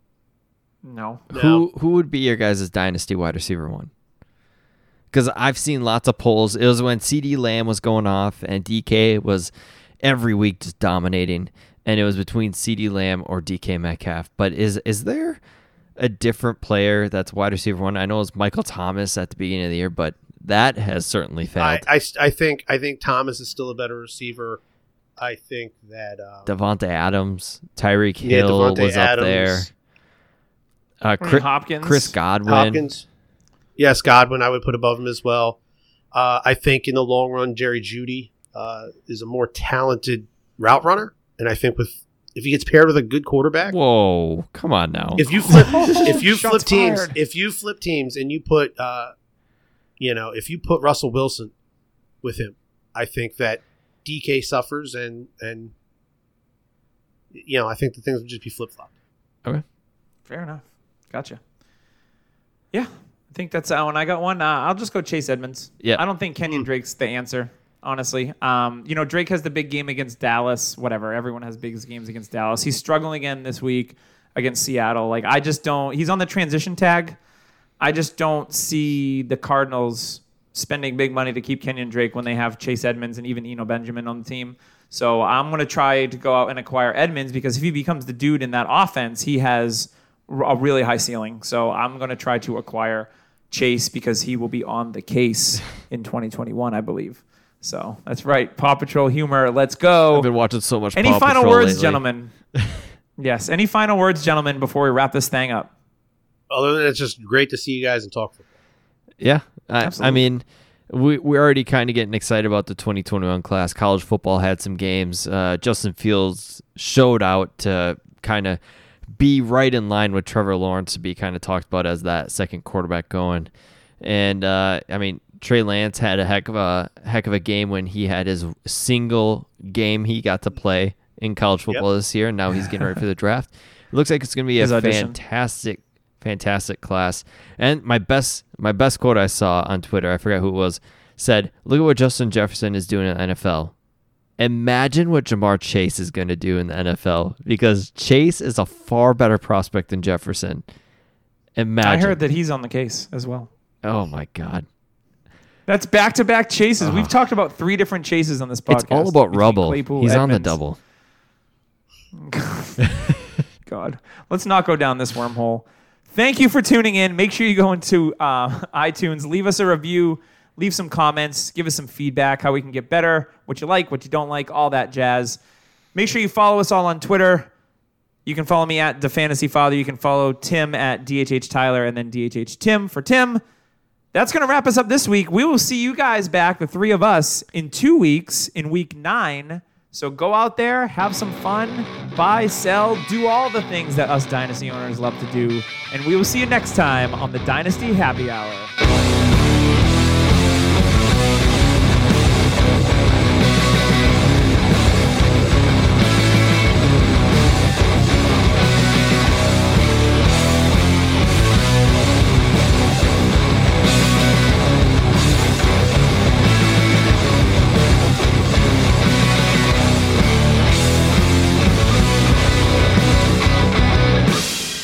No. No. Who who would be your guys' dynasty wide receiver one? Because I've seen lots of polls. It was when CeeDee Lamb was going off and D K was every week just dominating, and it was between CeeDee Lamb or D K Metcalf. But is is there a different player that's wide receiver one? I know it was Michael Thomas at the beginning of the year, but that has certainly failed. I, I, I think I think Thomas is still a better receiver. I think that um, Devontae Adams, Tyreek Yeah, Hill Devontae was up Adams. there. Uh, I mean, Chris, Hopkins. Chris Godwin. Hopkins. Yes, Godwin I would put above him as well. Uh, I think in the long run, Jerry Jeudy uh, is a more talented route runner, and I think with if he gets paired with a good quarterback, Whoa, come on now. if you flip if you flip Shots teams, fired. if you flip teams and you put uh, you know if you put Russell Wilson with him, I think that D K suffers, and and you know I think the things would just be flip flopped. Okay. Fair enough. Gotcha. Yeah, I think that's uh, when I got one. Uh, I'll just go Chase Edmonds. Yeah. I don't think Kenyon Drake's the answer, honestly. Um, you know, Drake has the big game against Dallas. Whatever. Everyone has big games against Dallas. He's struggling again this week against Seattle. Like, I just don't. He's on the transition tag. I just don't see the Cardinals spending big money to keep Kenyon Drake when they have Chase Edmonds and even Eno Benjamin on the team. So I'm going to try to go out and acquire Edmonds, because if he becomes the dude in that offense, he has a really high ceiling. So I'm going to try to acquire Chase because he will be on the case in twenty twenty-one, I believe. So that's right. Paw Patrol humor. Let's go. I've been watching so much Any Paw final Patrol words, lately. gentlemen? Yes. Any final words, gentlemen, before we wrap this thing up? Other than it's just great to see you guys and talk football. Yeah. I, I Absolutely. mean, we, we're already kind of getting excited about the twenty twenty-one class. College football had some games. Uh, Justin Fields showed out to kind of be right in line with Trevor Lawrence to be kind of talked about as that second quarterback going. And, uh, I mean, Trey Lance had a heck of a heck of a game when he had his single game he got to play in college football Yep. this year, and now he's getting ready for the draft. It looks like it's going to be a His audition. fantastic, fantastic class. And my best my best quote I saw on Twitter, I forgot who it was, said, "Look at what Justin Jefferson is doing in the N F L. Imagine what Jamar Chase is going to do in the N F L, because Chase is a far better prospect than Jefferson." Imagine. I heard that he's on the case as well. Oh my God. That's back-to-back chases. We've talked about three different chases on this podcast. It's all about Between rubble. Claypool, He's on the Edmonds. double. God, let's not go down this wormhole. Thank you for tuning in. Make sure you go into uh, iTunes, leave us a review, leave some comments, give us some feedback, how we can get better, what you like, what you don't like, all that jazz. Make sure you follow us all on Twitter. You can follow me at The Fantasy Father. You can follow Tim at D H H Tyler, and then D H H Tim for Tim. That's going to wrap us up this week. We will see you guys back, the three of us, in two weeks, in week nine. So go out there, have some fun, buy, sell, do all the things that us Dynasty owners love to do. And we will see you next time on the Dynasty Happy Hour.